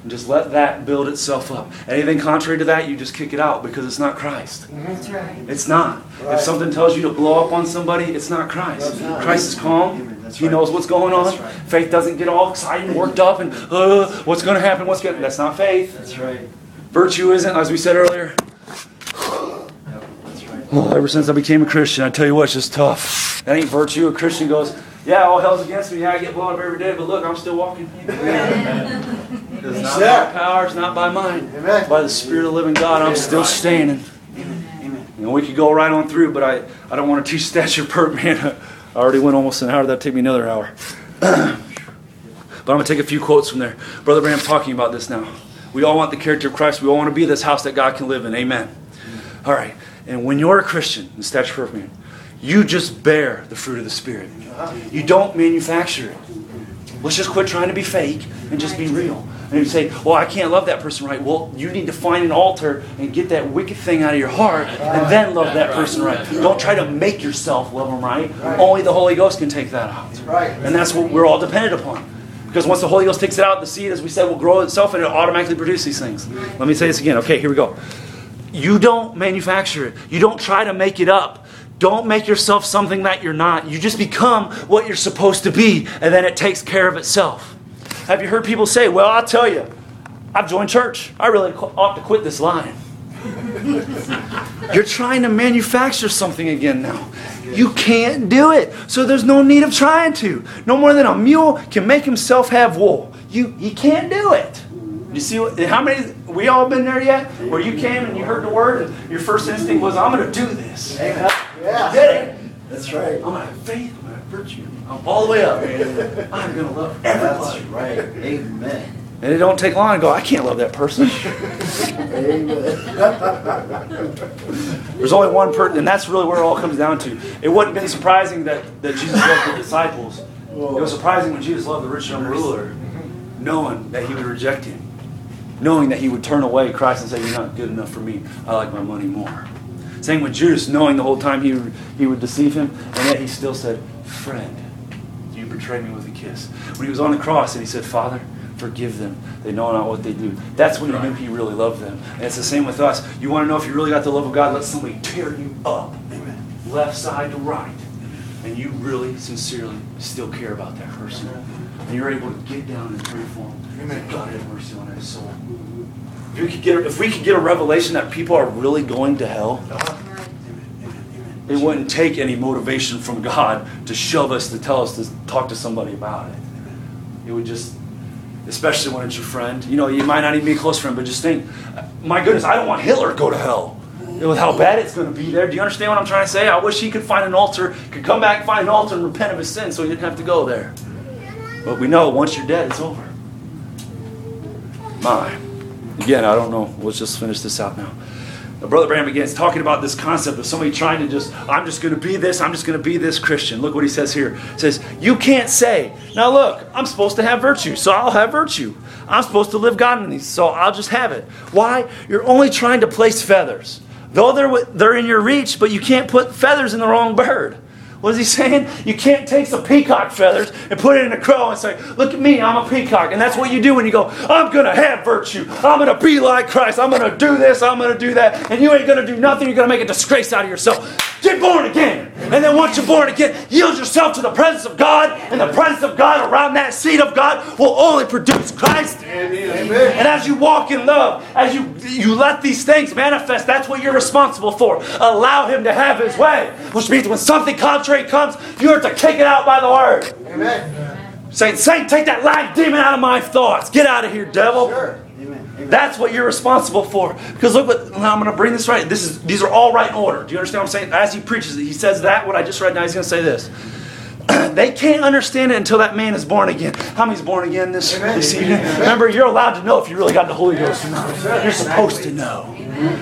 And just let that build itself up. Anything contrary to that, you just kick it out because it's not Christ. That's right. It's not. Right. If something tells you to blow up on somebody, it's not Christ. That's not. Christ is calm. Amen. That's He right. knows what's going on. That's right. Faith doesn't get all excited and worked up and, uh, what's going to happen? What's going to... That's not faith. That's right. Virtue isn't, as we said earlier. Yep. That's right. Oh, ever since I became a Christian, I tell you what, it's just tough. That ain't virtue. A Christian goes, yeah, all hell's against me. Yeah, I get blown up every day, but look, I'm still walking. It's not by power, it's not by mine. Amen. By the Spirit of the living God, I'm still standing. Amen. Amen. You know, we could go right on through, but I, I don't want to teach statute perk, man. I already went almost an hour. That'll take me another hour. But I'm going to take a few quotes from there. Brother Branham talking about this now. We all want the character of Christ. We all want to be this house that God can live in. Amen. All right. And when you're a Christian, the statute perk man, you just bear the fruit of the Spirit. You don't manufacture it. Let's just quit trying to be fake and just be real. And you say, well, I can't love that person right. Well, you need to find an altar and get that wicked thing out of your heart and then love that person right. Don't try to make yourself love them right. Only the Holy Ghost can take that out. And that's what we're all dependent upon. Because once the Holy Ghost takes it out, the seed, as we said, will grow itself and it'll automatically produce these things. Let me say this again. Okay, here we go. You don't manufacture it. You don't try to make it up. Don't make yourself something that you're not. You just become what you're supposed to be, and then it takes care of itself. Have you heard people say, well, I'll tell you, I've joined church. I really ought to quit this line. You're trying to manufacture something again now. You can't do it. So there's no need of trying to. No more than a mule can make himself have wool. You, you can't do it. You see what, how many, we all been there yet? Where you came and you heard the word and your first instinct was, I'm going to do this. Amen. Yeah. Did it. That's right. I'm going to have faith. I'm going to have virtue. I'm all the way up. I'm going to love everybody. That's right. Amen. And it don't take long to go, I can't love that person. There's only one person, and that's really where it all comes down to. It wouldn't have been surprising that, that Jesus loved the disciples. It was surprising when Jesus loved the rich young ruler, knowing that he would reject him. Knowing that he would turn away Christ and say, you're not good enough for me. I like my money more. Same with Judas, knowing the whole time he would, he would deceive him, and yet he still said, friend, you betrayed me with a kiss. When he was on the cross and he said, Father, forgive them. They know not what they do. That's when he knew he really loved them. And it's the same with us. You want to know if you really got the love of God, let somebody tear you up. Amen. Left side to right. And you really, sincerely still care about that person. And you're able to get down and pray for them. Amen. God have mercy on their soul. If we could get, if we could get a revelation that people are really going to hell, it wouldn't take any motivation from God to shove us, to tell us to talk to somebody about it. It would just, especially when it's your friend. You know, you might not even be a close friend, but just think, my goodness, I don't want Hitler to go to hell. With how bad it's going to be there. Do you understand what I'm trying to say? I wish he could find an altar, could come back, find an altar, and repent of his sin so he didn't have to go there. But we know once you're dead, it's over. My. Again, I don't know. Let's just finish this out now. Brother Branham begins talking about this concept of somebody trying to just, I'm just going to be this, I'm just going to be this Christian. Look what he says here. He says, you can't say, now look, I'm supposed to have virtue, so I'll have virtue. I'm supposed to live godly, so I'll just have it. Why? You're only trying to place feathers. Though they're, they're in your reach, but you can't put feathers in the wrong bird. What is he saying? You can't take some peacock feathers and put it in a crow and say, look at me, I'm a peacock. And that's what you do when you go, I'm going to have virtue. I'm going to be like Christ. I'm going to do this. I'm going to do that. And you ain't going to do nothing. You're going to make a disgrace out of yourself. Get born again. And then once you're born again, yield yourself to the presence of God. And the presence of God around that seed of God will only produce Christ. Amen. And as you walk in love, as you, you let these things manifest, that's what you're responsible for. Allow Him to have His way. Which means when something contrary comes, you have to kick it out by the word. Amen. Saying, Satan, take that lying demon out of my thoughts. Get out of here, devil. Sure. Amen. Amen. That's what you're responsible for. Because look what, I'm going to bring this right. This is, these are all right in order. Do you understand what I'm saying? As he preaches it, he says that, what I just read now, he's going to say this. They can't understand it until that man is born again. How many's born again this, this evening? Amen. Remember, you're allowed to know if you really got the Holy Ghost or not. You're supposed to know.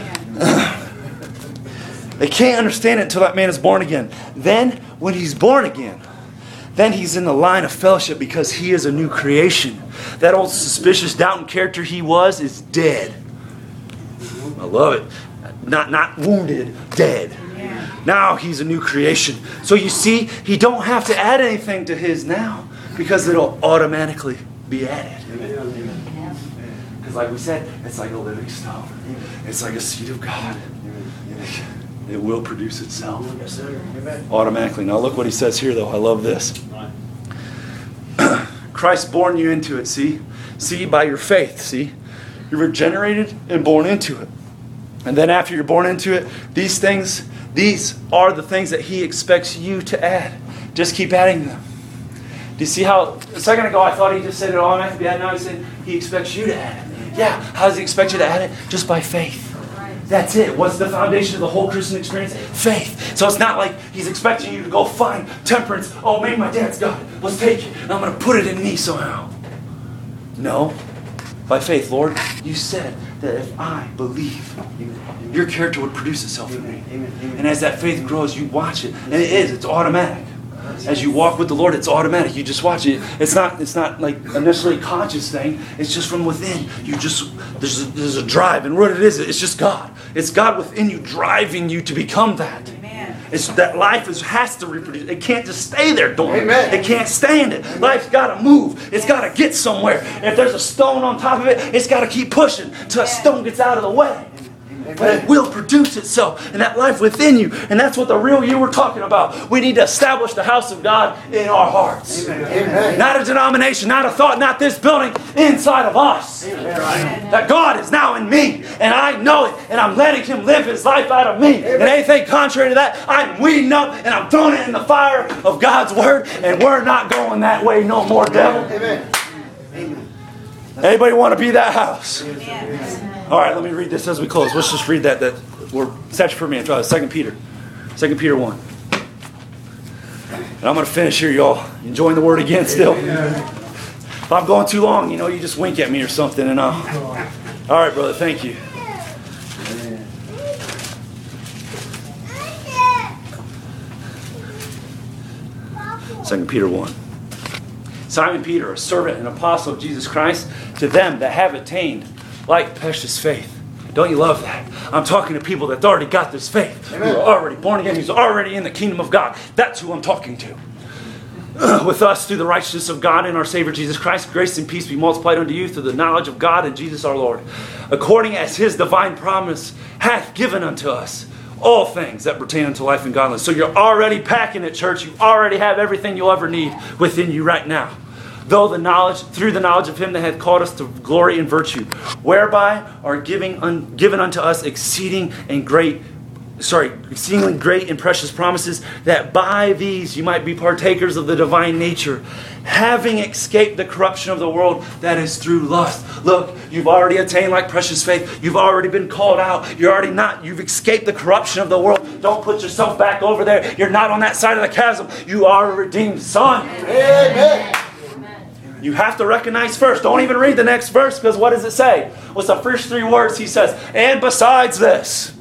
They can't understand it until that man is born again. Then, when he's born again, then he's in the line of fellowship because he is a new creation. That old suspicious, doubting character he was is dead. I love it. Not, not wounded, dead. Now he's a new creation. So you see, he don't have to add anything to his now because it'll automatically be added. Because like we said, it's like a living stone. It's like a seed of God. It will produce itself. Yes, sir. Amen. Automatically. Now look what he says here, though. I love this. Christ born you into it, see? See, by your faith, see? You're regenerated and born into it. And then after you're born into it, these things, these are the things that he expects you to add. Just keep adding them. Do you see how, a second ago I thought he just said it automatically, yeah, now he said he expects you to add it. Yeah, how does he expect you to add it? Just by faith. That's it. What's the foundation of the whole Christian experience? Faith. So it's not like he's expecting you to go find temperance. Oh, maybe my dad's got it. Let's take it. And I'm going to put it in me somehow. No. By faith, Lord, you said that if I believe, your character would produce itself in me. And as that faith grows, you watch it. And it is. It's automatic. As you walk with the Lord, it's automatic. You just watch it. It's not It's not like a necessarily conscious thing. It's just from within. You just, there's a, there's a drive. And what it is, it's just God. It's God within you driving you to become that. Amen. It's that life is, has to reproduce. It can't just stay there dormant. Amen. It can't stand it. Life's got to move. It's got to get somewhere. If there's a stone on top of it, it's got to keep pushing till that stone gets out of the way. But it will produce itself in that life within you. And that's what the real you we're talking about. We need to establish the house of God in our hearts. Amen. Not a denomination, not a thought, not this building, inside of us. Amen. That God is now in me, and I know it, and I'm letting Him live His life out of me. And anything contrary to that, I'm weeding up, and I'm throwing it in the fire of God's Word, and we're not going that way no more, devil. Amen. Amen. Anybody want to be that house? Amen. All right, let me read this as we close. Let's just read that. That we're set for me. Uh, Second Peter, Second Peter one. And I'm going to finish here, y'all. Enjoying the Word again still. If I'm going too long, you know, you just wink at me or something, and I'll. All right, brother. Thank you. Second Peter one. Simon Peter, a servant and apostle of Jesus Christ, to them that have attained like precious faith. Don't you love that? I'm talking to people that already got this faith. Amen. Who are already born again. Who's already in the kingdom of God. That's who I'm talking to. With us through the righteousness of God and our Savior Jesus Christ, grace and peace be multiplied unto you through the knowledge of God and Jesus our Lord, according as His divine promise hath given unto us all things that pertain unto life and godliness. So you're already packing it, church. You already have everything you'll ever need within you right now. Though the knowledge, through the knowledge of Him that hath called us to glory and virtue, whereby are giving un, given unto us exceeding and great, sorry, exceedingly great and precious promises, that by these you might be partakers of the divine nature, having escaped the corruption of the world that is through lust. Look, you've already attained like precious faith. You've already been called out. You're already not. You've escaped the corruption of the world. Don't put yourself back over there. You're not on that side of the chasm. You are a redeemed son. Amen. You have to recognize first. Don't even read the next verse, because what does it say? What's the first three words? He says, and besides this.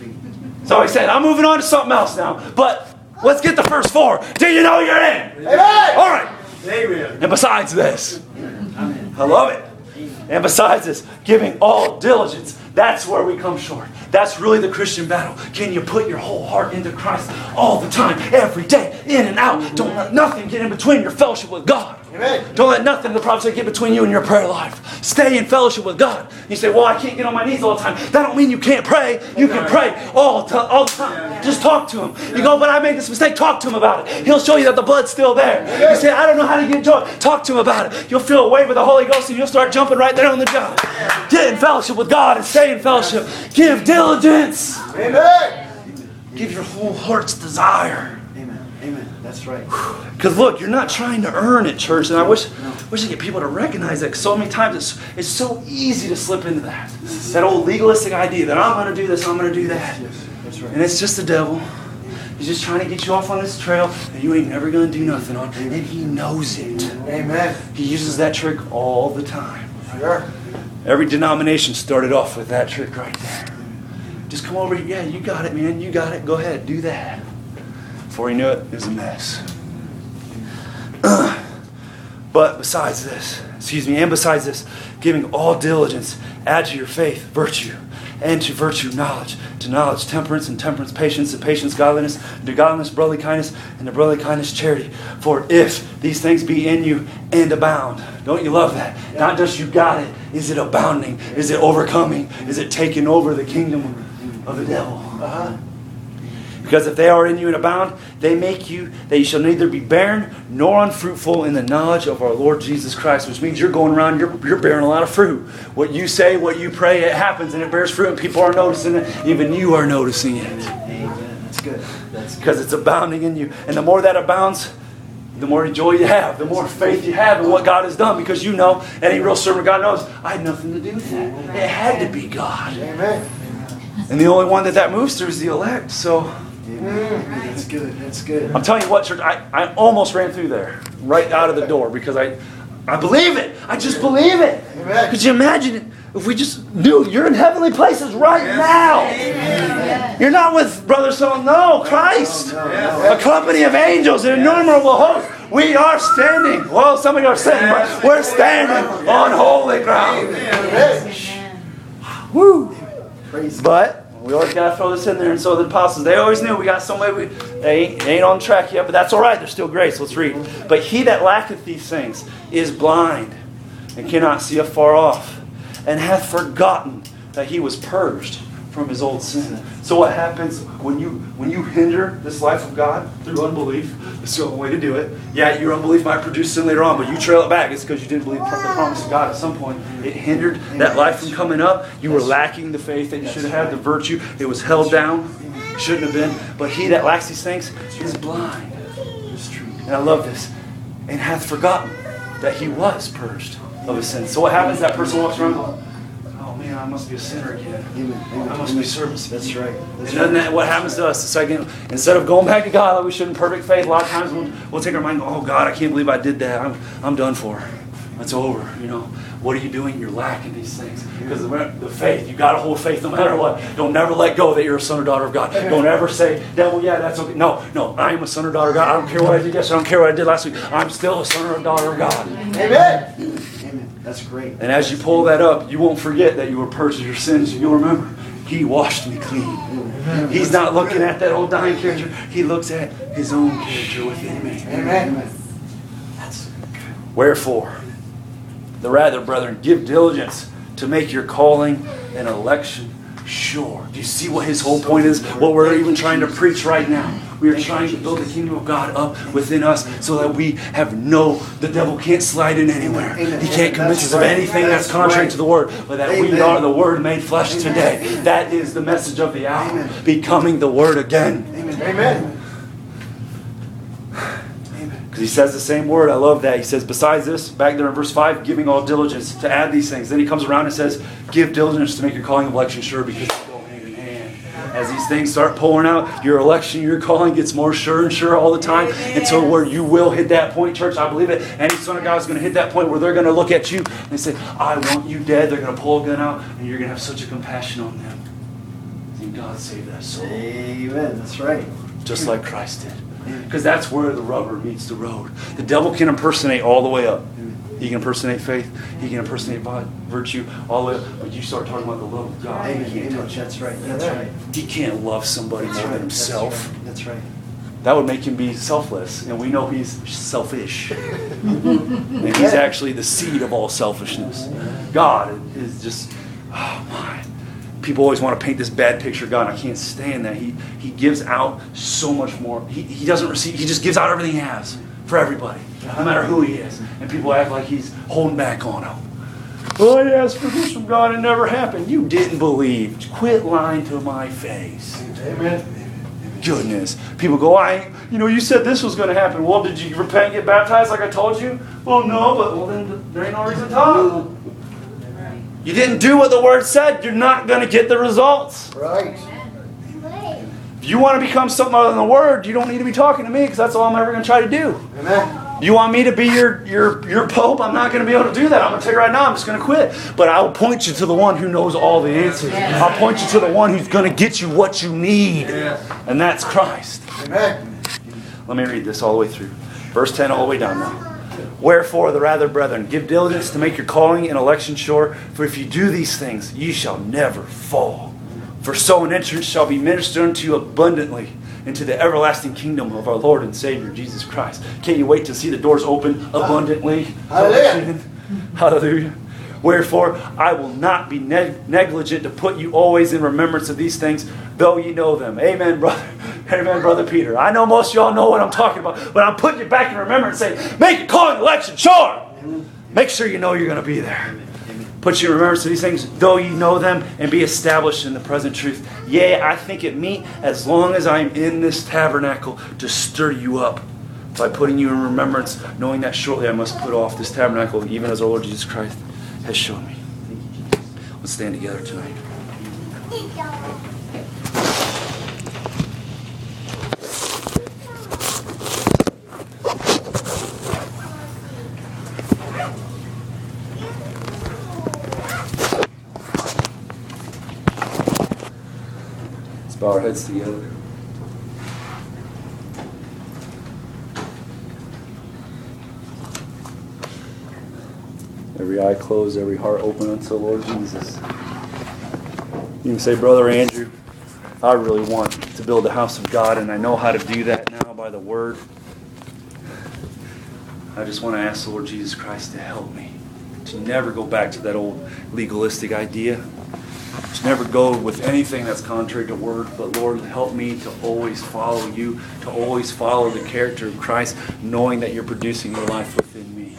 So he said, I'm moving on to something else now. But let's get the first four. Do you know you're in? Amen. All right. Amen. And besides this. I love it. And besides this, giving all diligence. That's where we come short. That's really the Christian battle. Can you put your whole heart into Christ all the time, every day, in and out? Don't let nothing get in between your fellowship with God. Amen. Don't let nothing, the prophet said, get between you and your prayer life. Stay in fellowship with God. You say, well, I can't get on my knees all the time. That don't mean you can't pray. You can pray all, to, all the time. Just talk to Him. You go, but I made this mistake. Talk to Him about it. He'll show you that the blood's still there. You say, I don't know how to get joy. Talk to Him about it. You'll feel a wave of the Holy Ghost and you'll start jumping right there on the job. Get in fellowship with God and stay in fellowship. Give diligence. Amen. Give your whole heart's desire. Amen. Amen. That's right. Because look, you're not trying to earn it, church. And I wish, wish I get people to recognize that. 'Cause so many times it's, it's so easy to slip into that. That old legalistic idea that I'm going to do this, I'm going to do that. Yes, that's right. And it's just the devil. He's just trying to get you off on this trail that you ain't never going to do nothing on. And He knows it. Amen. He uses that trick all the time. Sure. Every denomination started off with that trick right there. Just come over here. Yeah, you got it, man. You got it. Go ahead. Do that. Before he knew it, it was a mess. Uh, But besides this, excuse me, and besides this, giving all diligence, add to your faith virtue, and to virtue knowledge, to knowledge temperance, and temperance patience, and patience godliness, and to godliness brotherly kindness, and to brotherly kindness charity. For if these things be in you and abound, don't you love that? Not just you got it, is it abounding? Is it overcoming? Is it taking over the kingdom of the devil? Uh-huh. Because if they are in you and abound, they make you that you shall neither be barren nor unfruitful in the knowledge of our Lord Jesus Christ. Which means you're going around, you're, you're bearing a lot of fruit. What you say, what you pray, it happens and it bears fruit and people are noticing it. Even you are noticing it. Amen. That's good. That's good. Because it's abounding in you. And the more that abounds, the more joy you have, the more faith you have in what God has done. Because you know, any real servant of God knows, I had nothing to do with that. It had to be God. Amen. And the only one that that moves through is the elect. So... Amen. That's good. That's good. I'm telling you what, church, I, I almost ran through there, right out of the door, because I I believe it. I just believe it. Amen. Could you imagine it if we just knew you're in heavenly places right now? Amen. You're not with Brother So, no, Christ. No, no, no. A company of angels, an innumerable host. We are standing. Well, some of you are sitting, but we're standing on holy ground. Amen. Woo. Praise God. But we always got to throw this in there. And so the apostles, they always knew we got somebody, we, they ain't, they ain't on track yet, but that's all right. There's still grace. Let's read. But he that lacketh these things is blind and cannot see afar off, and hath forgotten that he was purged from his old sin. So what happens when you when you hinder this life of God through unbelief? It's the only way to do it. Yeah, your unbelief might produce sin later on, but you trail it back. It's because you didn't believe the promise of God at some point. It hindered that life from coming up. You were lacking the faith that you should have had, the virtue. It was held down. Shouldn't have been. But he that lacks these things is blind. It's true. And I love this. And hath forgotten that he was purged of his sins. So what happens? That person walks around going, oh man, I must be a sinner again. Amen. Amen. I must be service. That's right. That's And then that, what happens to us? It's like, instead of going back to God like we should in perfect faith, a lot of times we'll, we'll take our mind and go, oh God, I can't believe I did that. I'm, I'm done for. It's over. You know, what are you doing? You're lacking these things. Because the, the faith, you got to hold faith no matter what. Don't never let go that you're a son or daughter of God. Don't ever say, devil, yeah, that's okay. No, no, I am a son or daughter of God. I don't care what I did yesterday. I don't care what I did last week. I'm still a son or a daughter of God. Amen. Amen. That's great. And as you pull that up, you won't forget that you were purged of your sins. You'll remember, he washed me clean. He's not looking at that old dying character. He looks at his own character within me. Amen. That's good. Wherefore, the rather, brethren, give diligence to make your calling and election sure. Do you see what his whole point is? What we're even trying to preach right now. We are trying to build the kingdom of God up within us so that we have no, the devil can't slide in anywhere. He can't convince us of anything that's contrary to the word, but that we are the word made flesh today. That is the message of the hour. Becoming the word again. Amen. Because he says the same word. I love that. He says, besides this, back there in verse five, giving all diligence to add these things. Then he comes around and says, give diligence to make your calling and election sure, because they go hand in hand. As these things start pouring out, your election, your calling gets more sure and sure all the time, until where you will hit that point, church. I believe it. Any son of God is going to hit that point where they're going to look at you and they say, I want you dead. They're going to pull a gun out and you're going to have such a compassion on them. And God save that soul. Amen. That's right. Just like Christ did. Because that's where the rubber meets the road. The devil can impersonate all the way up. He can impersonate faith. He can impersonate virtue all the way up. But you start talking about the love of God. Amen. He can't touch. That's right. That's right. He can't love somebody more than himself. That's right. That would make him be selfless. And we know he's selfish. And he's actually the seed of all selfishness. God is just, oh my. People always want to paint this bad picture of God. I can't stand that. He he gives out so much more. He, he doesn't receive. He just gives out everything he has for everybody, no matter who he is. And people act like he's holding back on them. Oh, I asked for this from God. It never happened. You didn't believe. Quit lying to my face. Amen. Goodness. People go, I, you know, you said this was going to happen. Well, did you repent and get baptized like I told you? Well, no, but well, then there ain't no reason to talk. You didn't do what the word said, you're not going to get the results. Right. If you want to become something other than the word, you don't need to be talking to me, because that's all I'm ever going to try to do. Amen. You want me to be your, your, your pope? I'm not going to be able to do that. I'm going to tell you right now, I'm just going to quit. But I'll point you to the one who knows all the answers. I'll point you to the one who's going to get you what you need. And that's Christ. Amen. Let me read this all the way through. Verse ten all the way down now. Wherefore, the rather, brethren, give diligence to make your calling and election sure. For if you do these things, ye shall never fall. For so an entrance shall be ministered unto you abundantly into the everlasting kingdom of our Lord and Savior, Jesus Christ. Can't you wait to see the doors open abundantly? Hallelujah. Hallelujah. Wherefore, I will not be neg- negligent to put you always in remembrance of these things, though ye know them. Amen, brother. Amen, Brother Peter. I know most of y'all know what I'm talking about, but I'm putting you back in remembrance and saying, make your calling election sure. Make sure you know you're going to be there. Put you in remembrance of these things, though ye know them, and be established in the present truth. Yea, I think it meet, as long as I am in this tabernacle, to stir you up by putting you in remembrance, knowing that shortly I must put off this tabernacle, even as our Lord Jesus Christ has shown me. Let's stand together tonight. Let's bow our heads together. Every eye closed, every heart open unto the Lord Jesus. You can say, Brother Andrew, I really want to build the house of God, and I know how to do that now by the Word. I just want to ask the Lord Jesus Christ to help me to never go back to that old legalistic idea. To never go with anything that's contrary to Word, but Lord, help me to always follow you, to always follow the character of Christ, knowing that you're producing your life within me.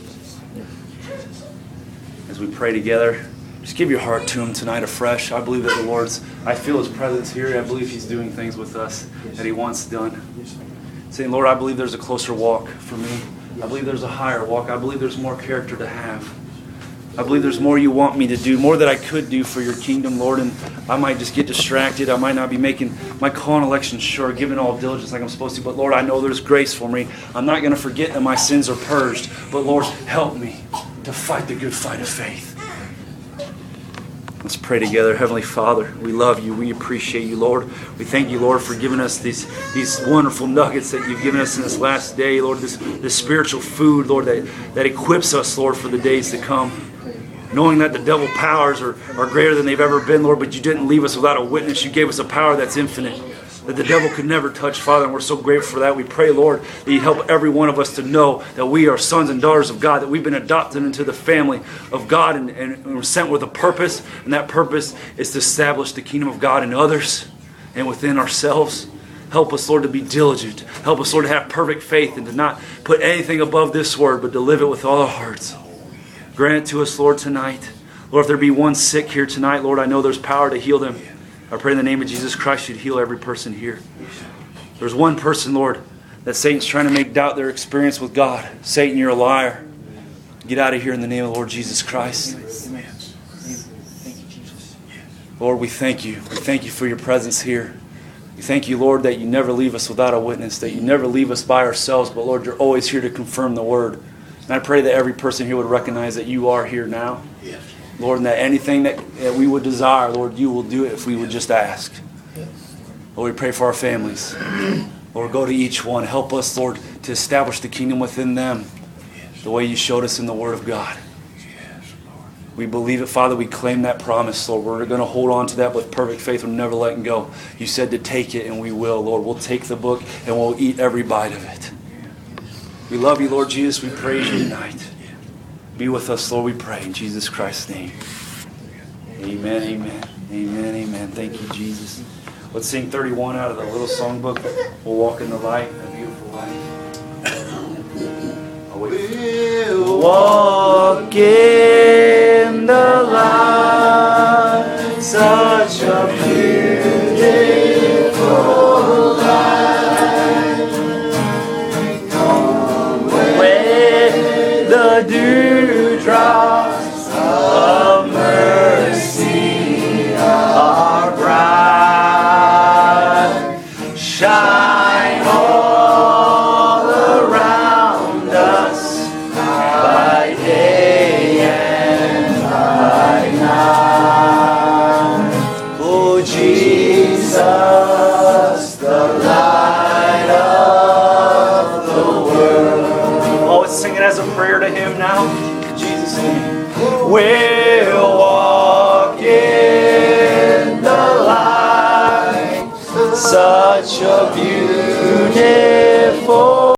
As we pray together, just give your heart to Him tonight afresh. I believe that the Lord's, I feel His presence here. I believe He's doing things with us that He wants done. Saying, Lord, I believe there's a closer walk for me. I believe there's a higher walk. I believe there's more character to have. I believe there's more you want me to do, more that I could do for your kingdom, Lord, and I might just get distracted. I might not be making my call and election sure, giving all diligence like I'm supposed to, but Lord, I know there's grace for me. I'm not going to forget that my sins are purged, but Lord, help me to fight the good fight of faith. Let's pray together. Heavenly Father, we love you. We appreciate you, Lord. We thank you, Lord, for giving us these, these wonderful nuggets that you've given us in this last day, Lord, this, this spiritual food, Lord, that, that equips us, Lord, for the days to come. Knowing that the devil powers are, are greater than they've ever been, Lord, but you didn't leave us without a witness. You gave us a power that's infinite, that the devil could never touch, Father, and we're so grateful for that. We pray, Lord, that you help every one of us to know that we are sons and daughters of God, that we've been adopted into the family of God, and, and we're sent with a purpose, and that purpose is to establish the kingdom of God in others and within ourselves. Help us, Lord, to be diligent. Help us, Lord, to have perfect faith and to not put anything above this word, but to live it with all our hearts. Grant it to us, Lord, tonight. Lord, if there be one sick here tonight, Lord, I know there's power to heal them. I pray in the name of Jesus Christ you'd heal every person here. There's one person, Lord, that Satan's trying to make doubt their experience with God. Satan, you're a liar. Get out of here in the name of the Lord Jesus Christ. Lord, we thank you. We thank you for your presence here. We thank you, Lord, that you never leave us without a witness, that you never leave us by ourselves, but Lord, you're always here to confirm the word. And I pray that every person here would recognize that you are here now. Yes. Lord, and that anything that, that we would desire, Lord, you will do it if we would just ask. Lord, we pray for our families. Lord, go to each one. Help us, Lord, to establish the kingdom within them the way you showed us in the Word of God. We believe it, Father. We claim that promise, Lord. We're going to hold on to that with perfect faith and never letting go. You said to take it, and we will, Lord. We'll take the book, and we'll eat every bite of it. We love you, Lord Jesus. We praise you tonight. Be with us, Lord, we pray. In Jesus Christ's name. Amen, amen, amen, amen. Thank you, Jesus. Let's sing thirty-one out of the little songbook. We'll walk in the light, a beautiful light. Oh, we'll walk in the light, such a beautiful light. The dewdrops of mercy are bright, shine all around us by day and by night. Oh, Jesus, the light of the world. Oh, it's singing as a prayer. We'll walk in the light, such a beauty.